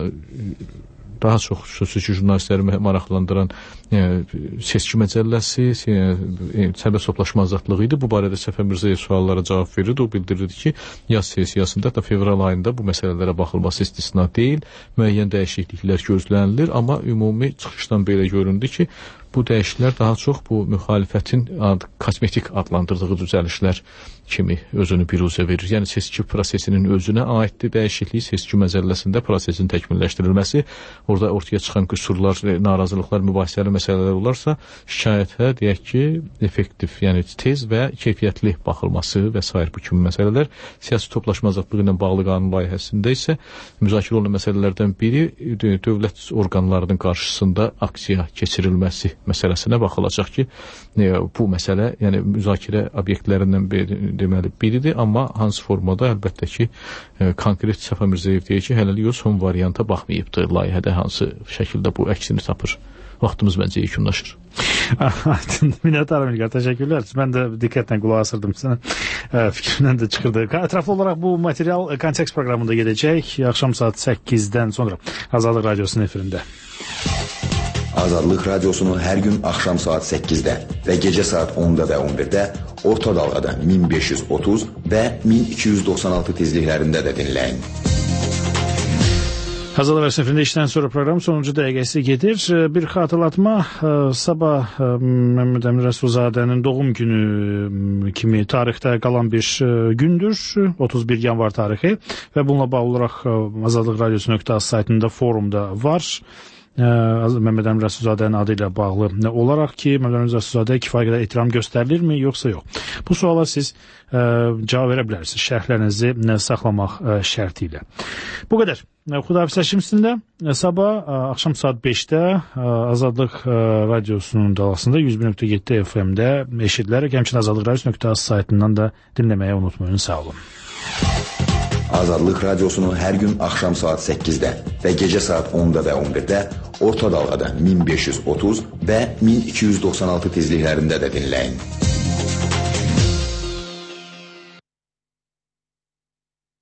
daha çox sözsüz ki, jurnalistləri maraqlandıran yəni, seçki məcəlləsi, yəni, sərbəst toplaşma azadlığı idi. Bu barədə Səfər Mirzəyev suallara cavab verirdi. O bildirirdi ki, yaz sessiyasında da fevral ayında bu məsələlərə baxılması istisna deyil, müəyyən dəyişikliklər gözlənilir, amma ümumi çıxışdan belə göründü ki, bu dəyişikliklər daha çox bu müxalifətin ad, kosmetik adlandırdığı düzəlişlər kimi özünü biruzə verir. Yəni seçki prosesinin özünə aiddir dəyişiklik, seçki məcəlləsində prosesin təkmilləşdirilməsi, orada ortaya çıxan qüsurlar, narazılıqlar, mübahisəli məsələlər olarsa, şikayətə deyək ki, effektiv, yəni tez və keyfiyyətli baxılması və s. bu kimi məsələlər. Siyasi toplaşma azadlığı ilə bağlı qanun layihəsində isə müzakirə olunan məsələlərdən biri dövlət orqanlarının qarşısında aksiya keçirilməsi məsələsinə baxılacaq ki, bu məsələ, yəni müzakirə obyektlərindən biri, deməli biridir, amma hansı formada əlbəttə ki, konkret Səfər Mirzəyev deyir ki, hələlik o son varianta baxmayıbdır, layihədə hansı şəkildə bu əksini tapır. Vaxtımız məncə yekunlaşır. Minnətdarım İlqar, təşəkkürlər. Mən də diqqətlə qulaq asırdım sənə. Fikrimdən də çıxırdı. Ətraflı olaraq bu material Kontekst proqramında gedəcək. Axşam saat səkkizdən sonra Azadlıq Radiosunun efirində. Azadlıq Radiosunu hər gün axşam saat səkkizdə və gecə saat onda və on birdə orta dalğada min beş yüz otuz və min iki yüz doxsan altı tezliklərində də dinləyin. Azadlıq Radiyosu efirində işdən sonra proqram sonuncu dəqiqəsi gedir. Bir xatırlatma, sabah Məmməd Əmin Rəsulzadənin doğum günü kimi tarixdə qalan bir gündür, otuz bir yanvar tarixi və bununla bağlı olaraq azadlıq radiosu nöqtə az saytında forumda var. Məmməd Əmin Rəsulzadənin adı ilə bağlı olaraq ki, Məmməd Əmin Rəsulzadəyə kifayət qədər ehtiram göstərilirmi, yoxsa yox? Bu suala siz ə, cavab verə bilərsiniz, şərhlərinizi saxlamaq ə, şərti ilə. Bu qədər. Xudafizləşimizdə sabah ə, axşam saat beşdə ə, Azadlıq ə, radiosunun dalasında yüz bir nöqtə yeddi F M-də eşidilərək, həmçinin Azadlıq radiosu nöqtə az saytından da dinləməyə unutmayın. Sağ olun. Azadlıq Radiosunu hər gün axşam saat səkkizdə və gecə saat onda və on birdə orta dalğada min beş yüz otuz və min iki yüz doxsan altı tezliklərində də dinləyin.